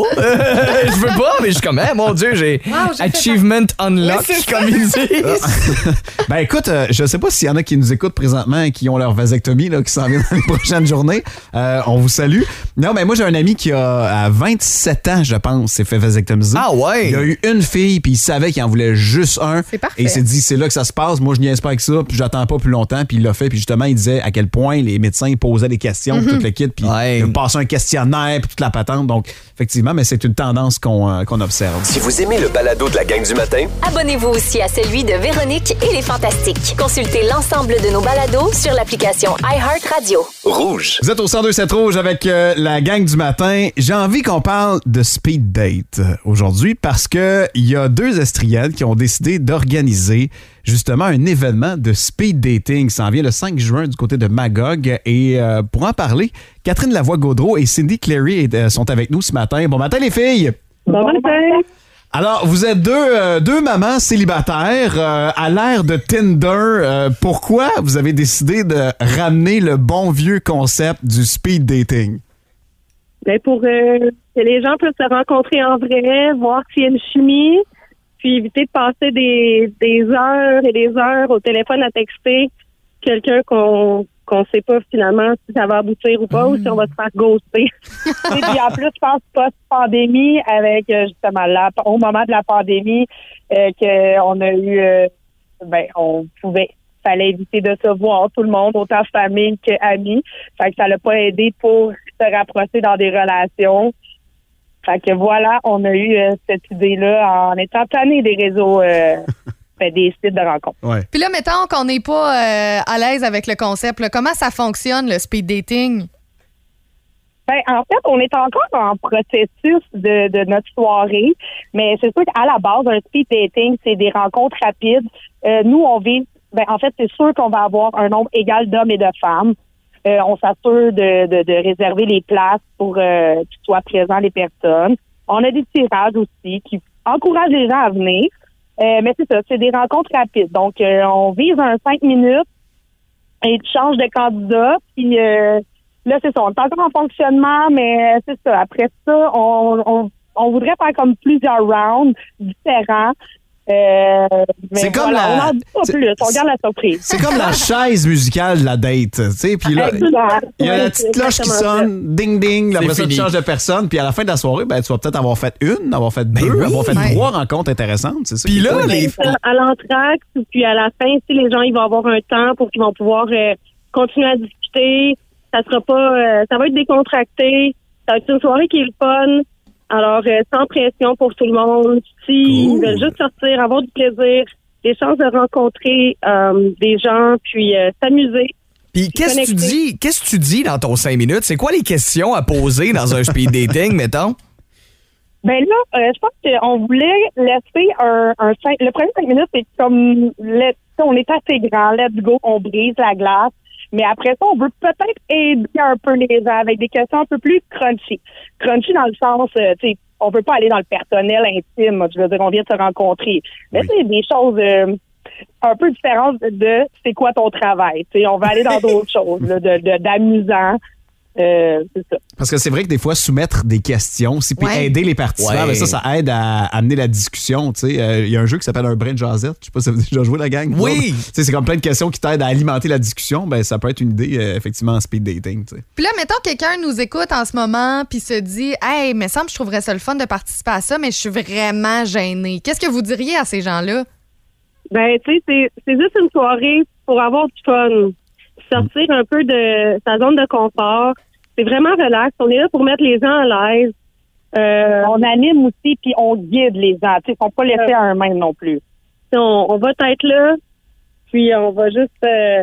Speaker 5: je veux pas, mais je suis comme, hein, mon Dieu, j'ai
Speaker 6: Wow, j'ai fait
Speaker 5: achievement unlocked,
Speaker 6: Oui, c'est
Speaker 5: comme ils disent.
Speaker 3: Ben, écoute, euh, je sais pas s'il y en a qui nous écoutent présentement et qui ont leur vasectomie, là, qui s'en vient dans les prochaines journées. Euh, on vous salue. Non, mais moi, j'ai un ami qui a, à vingt-sept ans, je pense, s'est fait vasectomiser.
Speaker 5: Ah ouais?
Speaker 3: Il a eu une fille, puis il savait qu'il en voulait juste un.
Speaker 6: C'est parfait.
Speaker 3: Et il s'est dit, c'est là que ça se passe. Moi, je niaise pas avec ça, puis j'attends pas plus longtemps. Puis il l'a fait, puis justement, il disait à quel point les médecins posaient des questions, puis tout le kit, puis
Speaker 5: Ouais.
Speaker 3: il a passé un questionnaire, puis toute la patente. Donc, effectivement, mais c'est une tendance qu'on euh, qu'on observe.
Speaker 1: Si vous aimez le balado de la gang du matin,
Speaker 2: Abonnez-vous aussi à celui de Véronique et les Fantastiques. Consultez l'ensemble de nos balados sur l'application iHeartRadio.
Speaker 1: rouge.
Speaker 3: Vous êtes au cent deux sept Rouge avec euh, la gang du matin. J'ai envie qu'on parle de speed date euh, aujourd'hui parce que il y a deux Estriades qui ont décidé d'organiser justement un événement de speed dating. Ça en vient le cinq juin du côté de Magog. Et euh, pour en parler, Catherine Lavoie-Gaudreau et Cindy Cleary euh, sont avec nous ce matin. Bon matin les filles!
Speaker 11: Bon matin.
Speaker 3: Alors, vous êtes deux, euh, deux mamans célibataires euh, à l'ère de Tinder. Euh, pourquoi vous avez décidé de ramener le bon vieux concept du speed dating?
Speaker 12: Ben pour euh, que les gens puissent se rencontrer en vrai, voir s'il y a une chimie, puis éviter de passer des, des heures et des heures au téléphone à texter quelqu'un qu'on qu'on sait pas finalement si ça va aboutir ou pas, mmh. ou si on va se faire ghoster. Et puis en plus, je pense post-pandémie, avec euh, justement la, au moment de la pandémie, euh, qu'on a eu, euh, ben on pouvait, fallait éviter de se voir tout le monde, autant famille qu'amis. Fait que ça l'a pas aidé pour se rapprocher dans des relations. Fait que voilà, on a eu euh, cette idée-là en étant tanné des réseaux, euh, ben, des sites de rencontres.
Speaker 3: Ouais.
Speaker 6: Puis là, mettons qu'on n'est pas euh, à l'aise avec le concept, là, comment ça fonctionne, le speed dating?
Speaker 12: Ben, en fait, on est encore en processus de, de notre soirée, mais c'est sûr qu'à la base, un speed dating, c'est des rencontres rapides. Euh, nous, on vise, ben, en fait, c'est sûr qu'on va avoir un nombre égal d'hommes et de femmes. Euh, on s'assure de, de, de réserver les places pour euh, qu'ils soient présents les personnes. On a des tirages aussi qui encouragent les gens à venir. Euh, mais c'est ça, c'est des rencontres rapides. Donc, euh, on vise un cinq minutes et tu changes de candidat. Puis euh, là, c'est ça, on est encore en fonctionnement, mais c'est ça. Après ça, on, on, on voudrait faire comme plusieurs rounds différents. Euh,
Speaker 3: c'est comme
Speaker 12: voilà,
Speaker 3: la,
Speaker 12: on en dit pas plus, on garde la surprise.
Speaker 3: C'est comme la chaise musicale de la date, tu sais, puis là, il y a la petite cloche qui sonne, ding ding, après ça tu changes de personne, puis à la fin de la soirée, ben tu vas peut-être avoir fait une, avoir fait deux, ben oui, avoir fait ouais. trois rencontres intéressantes, c'est ça.
Speaker 12: Puis là, les... à l'entracte, puis à la fin, si les gens ils vont avoir un temps pour qu'ils vont pouvoir euh, continuer à discuter, ça sera pas, euh, ça va être décontracté, ça va être une soirée qui est le fun. Alors, euh, sans pression pour tout le monde. S'ils cool. veulent juste sortir, avoir du plaisir, des chances de rencontrer euh, des gens, puis euh, s'amuser.
Speaker 5: Puis qu'est-ce que tu dis, qu'est-ce que tu dis dans ton cinq minutes? C'est quoi les questions à poser dans un speed dating, mettons?
Speaker 12: Ben là, euh, je pense qu'on voulait laisser un, un cinq, le premier cinq minutes, c'est comme, let, on est assez grand, let's go, on brise la glace. Mais après ça, on veut peut-être aider un peu les gens avec des questions un peu plus crunchy. Crunchy dans le sens, euh, tu sais, on veut pas aller dans le personnel intime. Je veux dire, on vient de se rencontrer. Mais oui. c'est des choses euh, un peu différentes de c'est quoi ton travail. Tu sais, on va aller dans d'autres choses, là, de, de, d'amusant. Euh, c'est ça.
Speaker 3: Parce que c'est vrai que des fois, soumettre des questions, puis ouais. aider les participants, ouais. ben ça, ça aide à amener la discussion. Il euh, y a un jeu qui s'appelle un brin de jasette. Je sais pas si vous avez déjà joué, la gang.
Speaker 5: Oui!
Speaker 3: C'est comme plein de questions qui t'aident à alimenter la discussion. Ben, ça peut être une idée, euh, effectivement, en speed dating. T'sais.
Speaker 6: Puis là, mettons, quelqu'un nous écoute en ce moment puis se dit « Hey, me semble que je trouverais ça le fun de participer à ça, mais je suis vraiment gênée. » Qu'est-ce que vous diriez à ces gens-là?
Speaker 12: Ben, tu sais, c'est, c'est juste une soirée pour avoir du fun. Sortir un peu de sa zone de confort. C'est vraiment relax. On est là pour mettre les gens à l'aise. Euh, on anime aussi, puis on guide les gens. Ils ne sont pas laissés à eux-mêmes non plus. On, on va être là, puis on va juste, euh,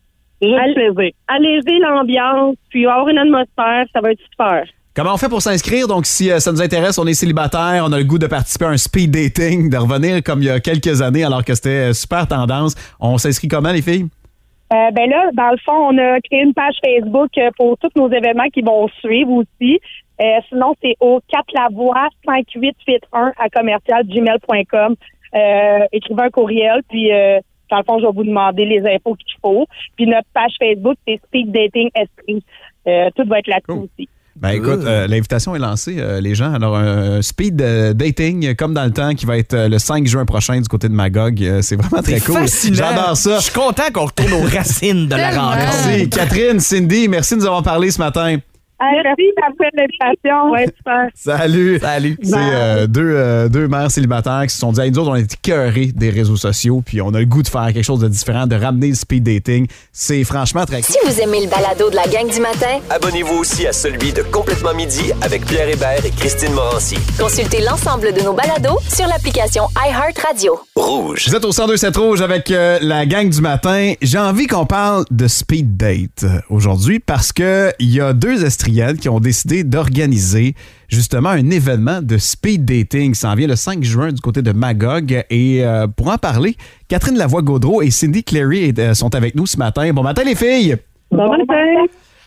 Speaker 12: all- alléger l'ambiance, puis avoir une atmosphère. Ça va être super.
Speaker 3: Comment on fait pour s'inscrire? Donc, si euh, ça nous intéresse, on est célibataire, on a le goût de participer à un speed dating, de revenir comme il y a quelques années alors que c'était super tendance. On s'inscrit comment, les filles?
Speaker 12: Euh, ben là, dans le fond, on a créé une page Facebook pour tous nos événements qui vont suivre aussi. Euh, sinon, c'est au quatre Lavoie cinq huit huit un à commercial gmail point com. Euh, écrivez un courriel, puis euh, dans le fond, je vais vous demander les infos qu'il faut. Puis notre page Facebook, c'est Speed Dating Esprit. Euh, tout va être là-dessus cool. aussi.
Speaker 3: Ben écoute, euh, l'invitation est lancée, euh, les gens. Alors, un speed euh, dating, comme dans le temps, qui va être euh, le cinq juin prochain du côté de Magog. Euh, c'est vraiment très
Speaker 5: c'est
Speaker 3: cool.
Speaker 5: Fascinant.
Speaker 3: J'adore ça.
Speaker 5: Je suis content qu'on retourne aux racines de la rencontre.
Speaker 3: Merci. Catherine, Cindy, merci de nous avoir parlé ce matin.
Speaker 12: Merci d'avoir fait l'invitation. Ouais, super.
Speaker 3: Salut.
Speaker 5: Salut.
Speaker 3: C'est euh, deux, euh, deux mères célibataires qui se sont dit, hey, nous autres, on est écœurés des réseaux sociaux, puis on a le goût de faire quelque chose de différent, de ramener le speed dating. C'est franchement très cool.
Speaker 2: Si vous aimez le balado de la gang du matin,
Speaker 1: abonnez-vous aussi à celui de Complètement Midi avec Pierre Hébert et Christine Morancy.
Speaker 2: Consultez l'ensemble de nos balados sur l'application iHeartRadio.
Speaker 1: Rouge.
Speaker 3: Vous êtes au cent deux sept Rouge avec euh, la gang du matin. J'ai envie qu'on parle de speed date aujourd'hui parce que il y a deux estriades qui ont décidé d'organiser justement un événement de speed dating. Ça en vient le cinq juin du côté de Magog. Et euh, pour en parler, Catherine Lavoie-Gaudreau et Cindy Cleary euh, sont avec nous ce matin. Bon matin les filles!
Speaker 12: Bon matin!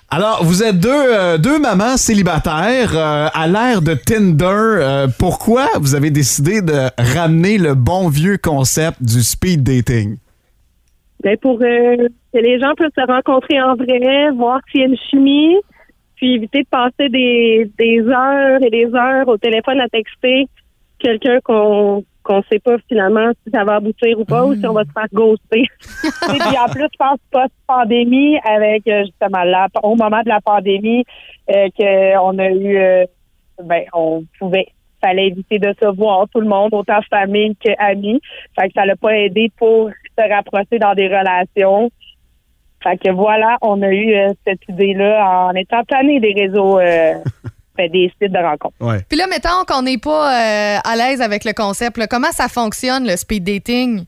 Speaker 3: Alors, vous êtes deux, euh, deux mamans célibataires euh, à l'ère de Tinder. Euh, pourquoi vous avez décidé de ramener le bon vieux concept du speed dating?
Speaker 12: Ben pour euh, que les gens puissent se rencontrer en vrai, voir s'il y a une chimie, puis éviter de passer des, des heures et des heures au téléphone à texter quelqu'un qu'on qu'on sait pas finalement si ça va aboutir ou pas, mmh. ou si on va se faire ghoster. Et puis en plus, je pense post-pandémie, avec justement là, au moment de la pandémie, euh, qu'on a eu, euh, ben, on pouvait, fallait éviter de se voir tout le monde, autant famille qu'amis. Fait que ça l'a pas aidé pour se rapprocher dans des relations. Fait que voilà, on a eu euh, cette idée-là en étant tanné des réseaux. Euh, des sites de rencontres.
Speaker 3: Ouais.
Speaker 6: Puis là, mettons qu'on n'est pas euh, à l'aise avec le concept, là, comment ça fonctionne, le speed dating?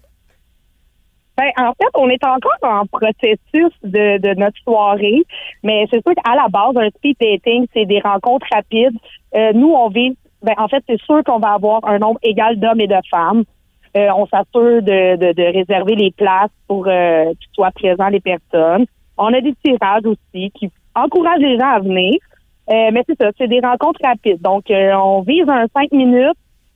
Speaker 12: Ben, en fait, on est encore en processus de, de notre soirée, mais c'est sûr qu'à la base, un speed dating, c'est des rencontres rapides. Euh, nous, on vit, ben, en fait, c'est sûr qu'on va avoir un nombre égal d'hommes et de femmes. Euh, on s'assure de, de, de réserver les places pour euh, qu'ils soient présents les personnes. On a des tirages aussi qui encouragent les gens à venir. Euh, mais c'est ça, c'est des rencontres rapides. Donc, euh, on vise un cinq minutes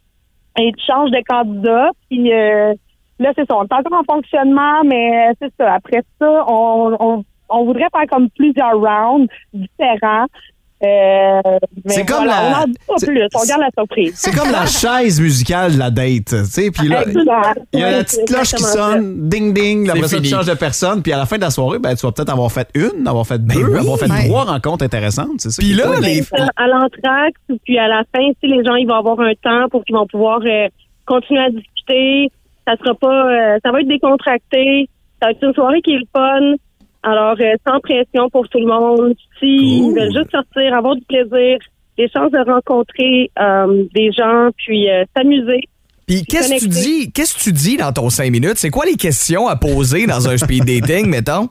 Speaker 12: et tu changes de candidat. Puis euh, là, c'est ça, on est encore en fonctionnement, mais c'est ça. Après ça, on, on, on voudrait faire comme plusieurs rounds différents. Euh, mais
Speaker 3: c'est comme
Speaker 12: voilà,
Speaker 3: la,
Speaker 12: on en dit pas
Speaker 3: c'est,
Speaker 12: plus, on garde la surprise.
Speaker 3: C'est comme la chaise musicale de la date, tu sais, puis là, il y a la petite cloche qui sonne, ding ding, après ça tu changes de personne, puis à la fin de la soirée, ben tu vas peut-être avoir fait une, avoir fait deux, ben oui, avoir fait ouais. trois rencontres intéressantes, c'est ça.
Speaker 12: Puis là, les... à l'entracte, puis à la fin, si les gens ils vont avoir un temps pour qu'ils vont pouvoir euh, continuer à discuter, ça sera pas, euh, ça va être décontracté, ça va être une soirée qui est le fun. Alors, euh, sans pression pour tout le monde. S'ils cool. veulent juste sortir, avoir du plaisir, des chances de rencontrer euh, des gens, puis euh, s'amuser.
Speaker 5: Puis qu'est-ce que tu dis, qu'est-ce que tu dis dans ton cinq minutes? C'est quoi les questions à poser dans un speed dating, mettons?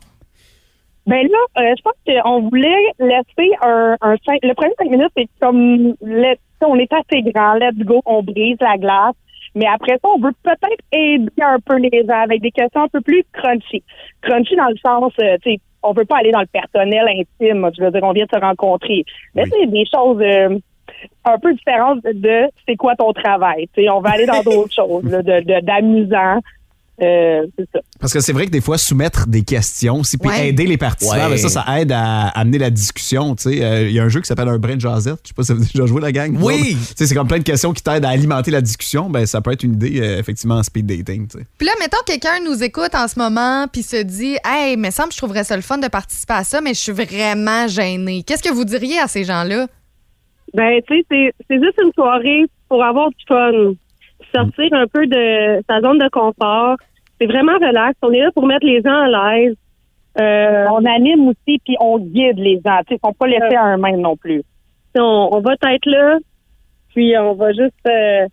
Speaker 12: Ben là, euh, je pense qu'on voulait laisser un, un cinq, le premier cinq minutes, c'est comme, let, on est assez grand, let's go, on brise la glace. Mais après ça, on veut peut-être aider un peu les gens avec des questions un peu plus crunchy. Crunchy dans le sens, euh, tu sais, on veut pas aller dans le personnel intime. Je veux dire, on vient de se rencontrer. Mais oui. c'est des choses euh, un peu différentes de, de c'est quoi ton travail. Tu sais, on va aller dans d'autres choses, là, de, de, d'amusant. Euh, c'est ça.
Speaker 3: Parce que c'est vrai que des fois, soumettre des questions aussi, puis ouais. aider les participants, ouais. ben ça, ça aide à, à amener la discussion. Il euh, y a un jeu qui s'appelle un brin de jasette. Je sais pas si vous avez déjà joué, la gang.
Speaker 5: Oui!
Speaker 3: C'est comme plein de questions qui t'aident à alimenter la discussion. Ben, ça peut être une idée, euh, effectivement, en speed dating. T'sais.
Speaker 6: Puis là, mettons, quelqu'un nous écoute en ce moment, puis se dit « Hey, me semble, je trouverais ça le fun de participer à ça, mais je suis vraiment gênée. » Qu'est-ce que vous diriez à ces gens-là?
Speaker 12: Ben, tu sais, c'est, c'est juste une soirée pour avoir du fun. Sortir un peu de sa zone de confort. C'est vraiment relax. On est là pour mettre les gens à l'aise. Euh, on anime aussi, puis on guide les gens. Ils ne sont pas laissés à eux-mêmes non plus. On, on va être là, puis on va juste, euh,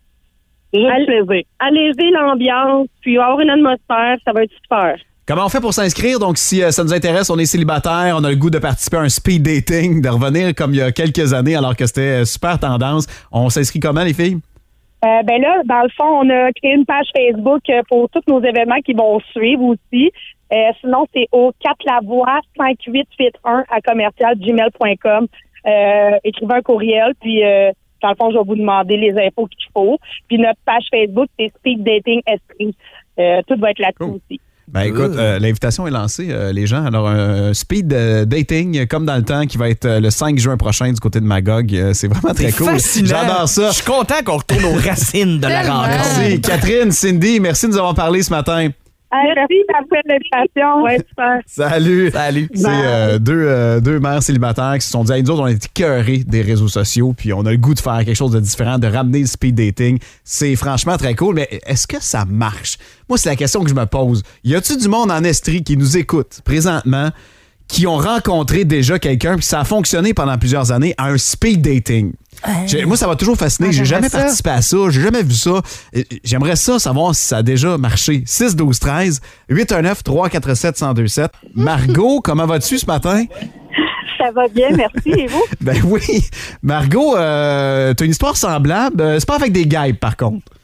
Speaker 12: all- alléger l'ambiance, puis avoir une atmosphère. Ça va être super.
Speaker 3: Comment on fait pour s'inscrire? Donc, si euh, ça nous intéresse, on est célibataire, on a le goût de participer à un speed dating, de revenir comme il y a quelques années alors que c'était super tendance. On s'inscrit comment, les filles?
Speaker 12: Euh, ben là, dans le fond, on a créé une page Facebook pour tous nos événements qui vont suivre aussi. Euh, sinon, c'est au quatre Lavoie cinq huit huit un à commercial gmail point com. Euh, écrivez un courriel, puis euh, dans le fond, je vais vous demander les infos qu'il faut. Puis notre page Facebook, c'est Speed Dating Esprit. Euh, tout va être là-dessus cool. aussi.
Speaker 3: Ben écoute, euh, l'invitation est lancée, euh, les gens. Alors, un speed euh, dating, comme dans le temps, qui va être euh, le cinq juin prochain du côté de Magog. Euh, c'est vraiment très
Speaker 5: c'est
Speaker 3: cool.
Speaker 5: Fascinant.
Speaker 3: J'adore ça.
Speaker 5: Je suis content qu'on retourne aux racines de la rencontre.
Speaker 3: Merci. Catherine, Cindy, merci de nous avoir parlé ce matin.
Speaker 12: Merci d'avoir l'invitation. Ouais, super.
Speaker 3: Salut.
Speaker 5: Salut.
Speaker 3: C'est euh, deux, euh, deux mères célibataires qui se sont dit, hey, nous autres, on est écœurés des réseaux sociaux, puis on a le goût de faire quelque chose de différent, de ramener le speed dating. C'est franchement très cool, mais est-ce que ça marche? Moi, c'est la question que je me pose. Y a-tu du monde en Estrie qui nous écoute présentement, qui ont rencontré déjà quelqu'un, puis ça a fonctionné pendant plusieurs années à un speed dating? J'ai, moi, ça m'a toujours fasciné. Ah, j'ai jamais ça. participé à ça. J'ai jamais vu ça. J'aimerais ça savoir si ça a déjà marché. six douze treize huit un neuf trois quatre sept un zéro deux sept. Margot, comment vas-tu ce matin?
Speaker 12: Ça va bien, merci. Et vous?
Speaker 3: Ben oui. Margot, euh, t'as une histoire semblable. C'est pas avec des guêpes, par contre.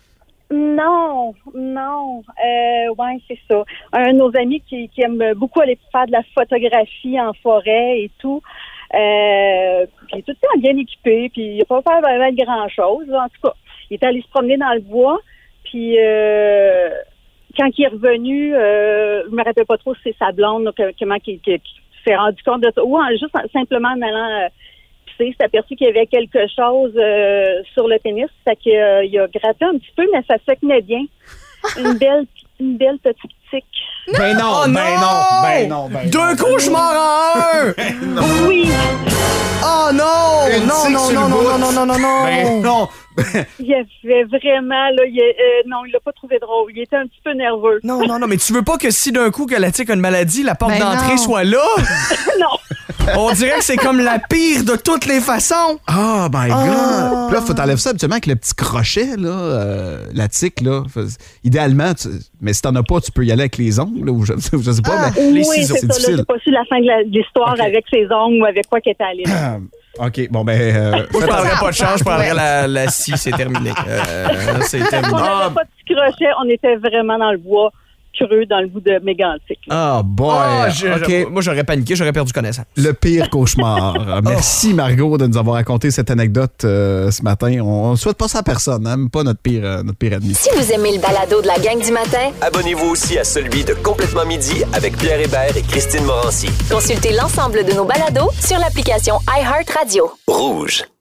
Speaker 12: Non, non. Euh, ouais, c'est ça. Un de nos amis qui, qui aime beaucoup aller faire de la photographie en forêt et tout. Euh, puis il est tout le temps bien équipé, puis il n'a pas fait vraiment grand-chose. En tout cas, il est allé se promener dans le bois, puis euh, quand il est revenu, euh, je me rappelle pas trop si c'est sa blonde, là, comment il s'est rendu compte de ça. Ou en, juste en, simplement en allant euh, pisser, il s'est aperçu qu'il y avait quelque chose euh, sur le pénis. Fait qu'il euh, il a gratté un petit peu, mais ça se tenait bien. Une belle, une belle petite tique.
Speaker 3: Ben non,
Speaker 5: Oh
Speaker 3: ben
Speaker 5: non!
Speaker 3: non, ben non, ben
Speaker 5: Deux
Speaker 3: non.
Speaker 5: cauchemars en un!
Speaker 12: Oui,
Speaker 5: Oh non!
Speaker 3: Une
Speaker 5: Non,
Speaker 3: tique
Speaker 5: non,
Speaker 3: sur
Speaker 5: non,
Speaker 3: le
Speaker 5: non,
Speaker 3: bout.
Speaker 5: non, non, non, non, non!
Speaker 3: Ben non.
Speaker 12: il y avait vraiment, là, il, euh, non, il l'a pas trouvé drôle. Il était un petit peu nerveux.
Speaker 5: Non, non, non, mais tu veux pas que si d'un coup que la tique a une maladie, la porte
Speaker 6: Ben
Speaker 5: d'entrée
Speaker 6: non.
Speaker 5: soit là?
Speaker 12: Non.
Speaker 5: On dirait que c'est comme la pire de toutes les façons.
Speaker 3: Oh my God!
Speaker 5: Ah.
Speaker 3: Puis là, faut t'enlèves ça habituellement avec le petit crochet, là, euh, la tique, là. Faut- idéalement, tu- mais si t'en as pas, tu peux y aller avec les ongles, là, ou je, je sais pas, mais
Speaker 12: Oui,
Speaker 3: les
Speaker 12: c'est
Speaker 3: ciseaux,
Speaker 12: ça. Là,
Speaker 3: difficile.
Speaker 12: j'ai pas su la fin de la- de l'histoire
Speaker 3: Ok.
Speaker 12: avec ses ongles ou avec quoi qu'elle était allée. là.
Speaker 3: Ah, OK, bon, ben... euh,
Speaker 5: Moi, je
Speaker 3: faites
Speaker 5: parlerai
Speaker 3: attention.
Speaker 5: pas de change, je parlerai la, la scie, c'est terminé. Euh, c'est terminé.
Speaker 12: On n'avait pas de petit crochet, on était vraiment dans le bois creux, dans le bout de mégantique.
Speaker 3: Ah, boy!
Speaker 5: Ah, je-
Speaker 3: OK.
Speaker 5: je- moi, j'aurais paniqué, j'aurais perdu connaissance.
Speaker 3: Le pire cauchemar. Merci, Margot, de nous avoir raconté cette anecdote euh, ce matin. On ne souhaite pas ça à personne, hein, même pas notre pire, euh, notre pire ennemi.
Speaker 2: Si vous aimez le balado de la gang du matin,
Speaker 1: Abonnez-vous aussi à celui de Complètement Midi avec Pierre Hébert et Christine Morancy.
Speaker 2: consultez l'ensemble de nos balados sur l'application iHeartRadio.
Speaker 1: Rouge.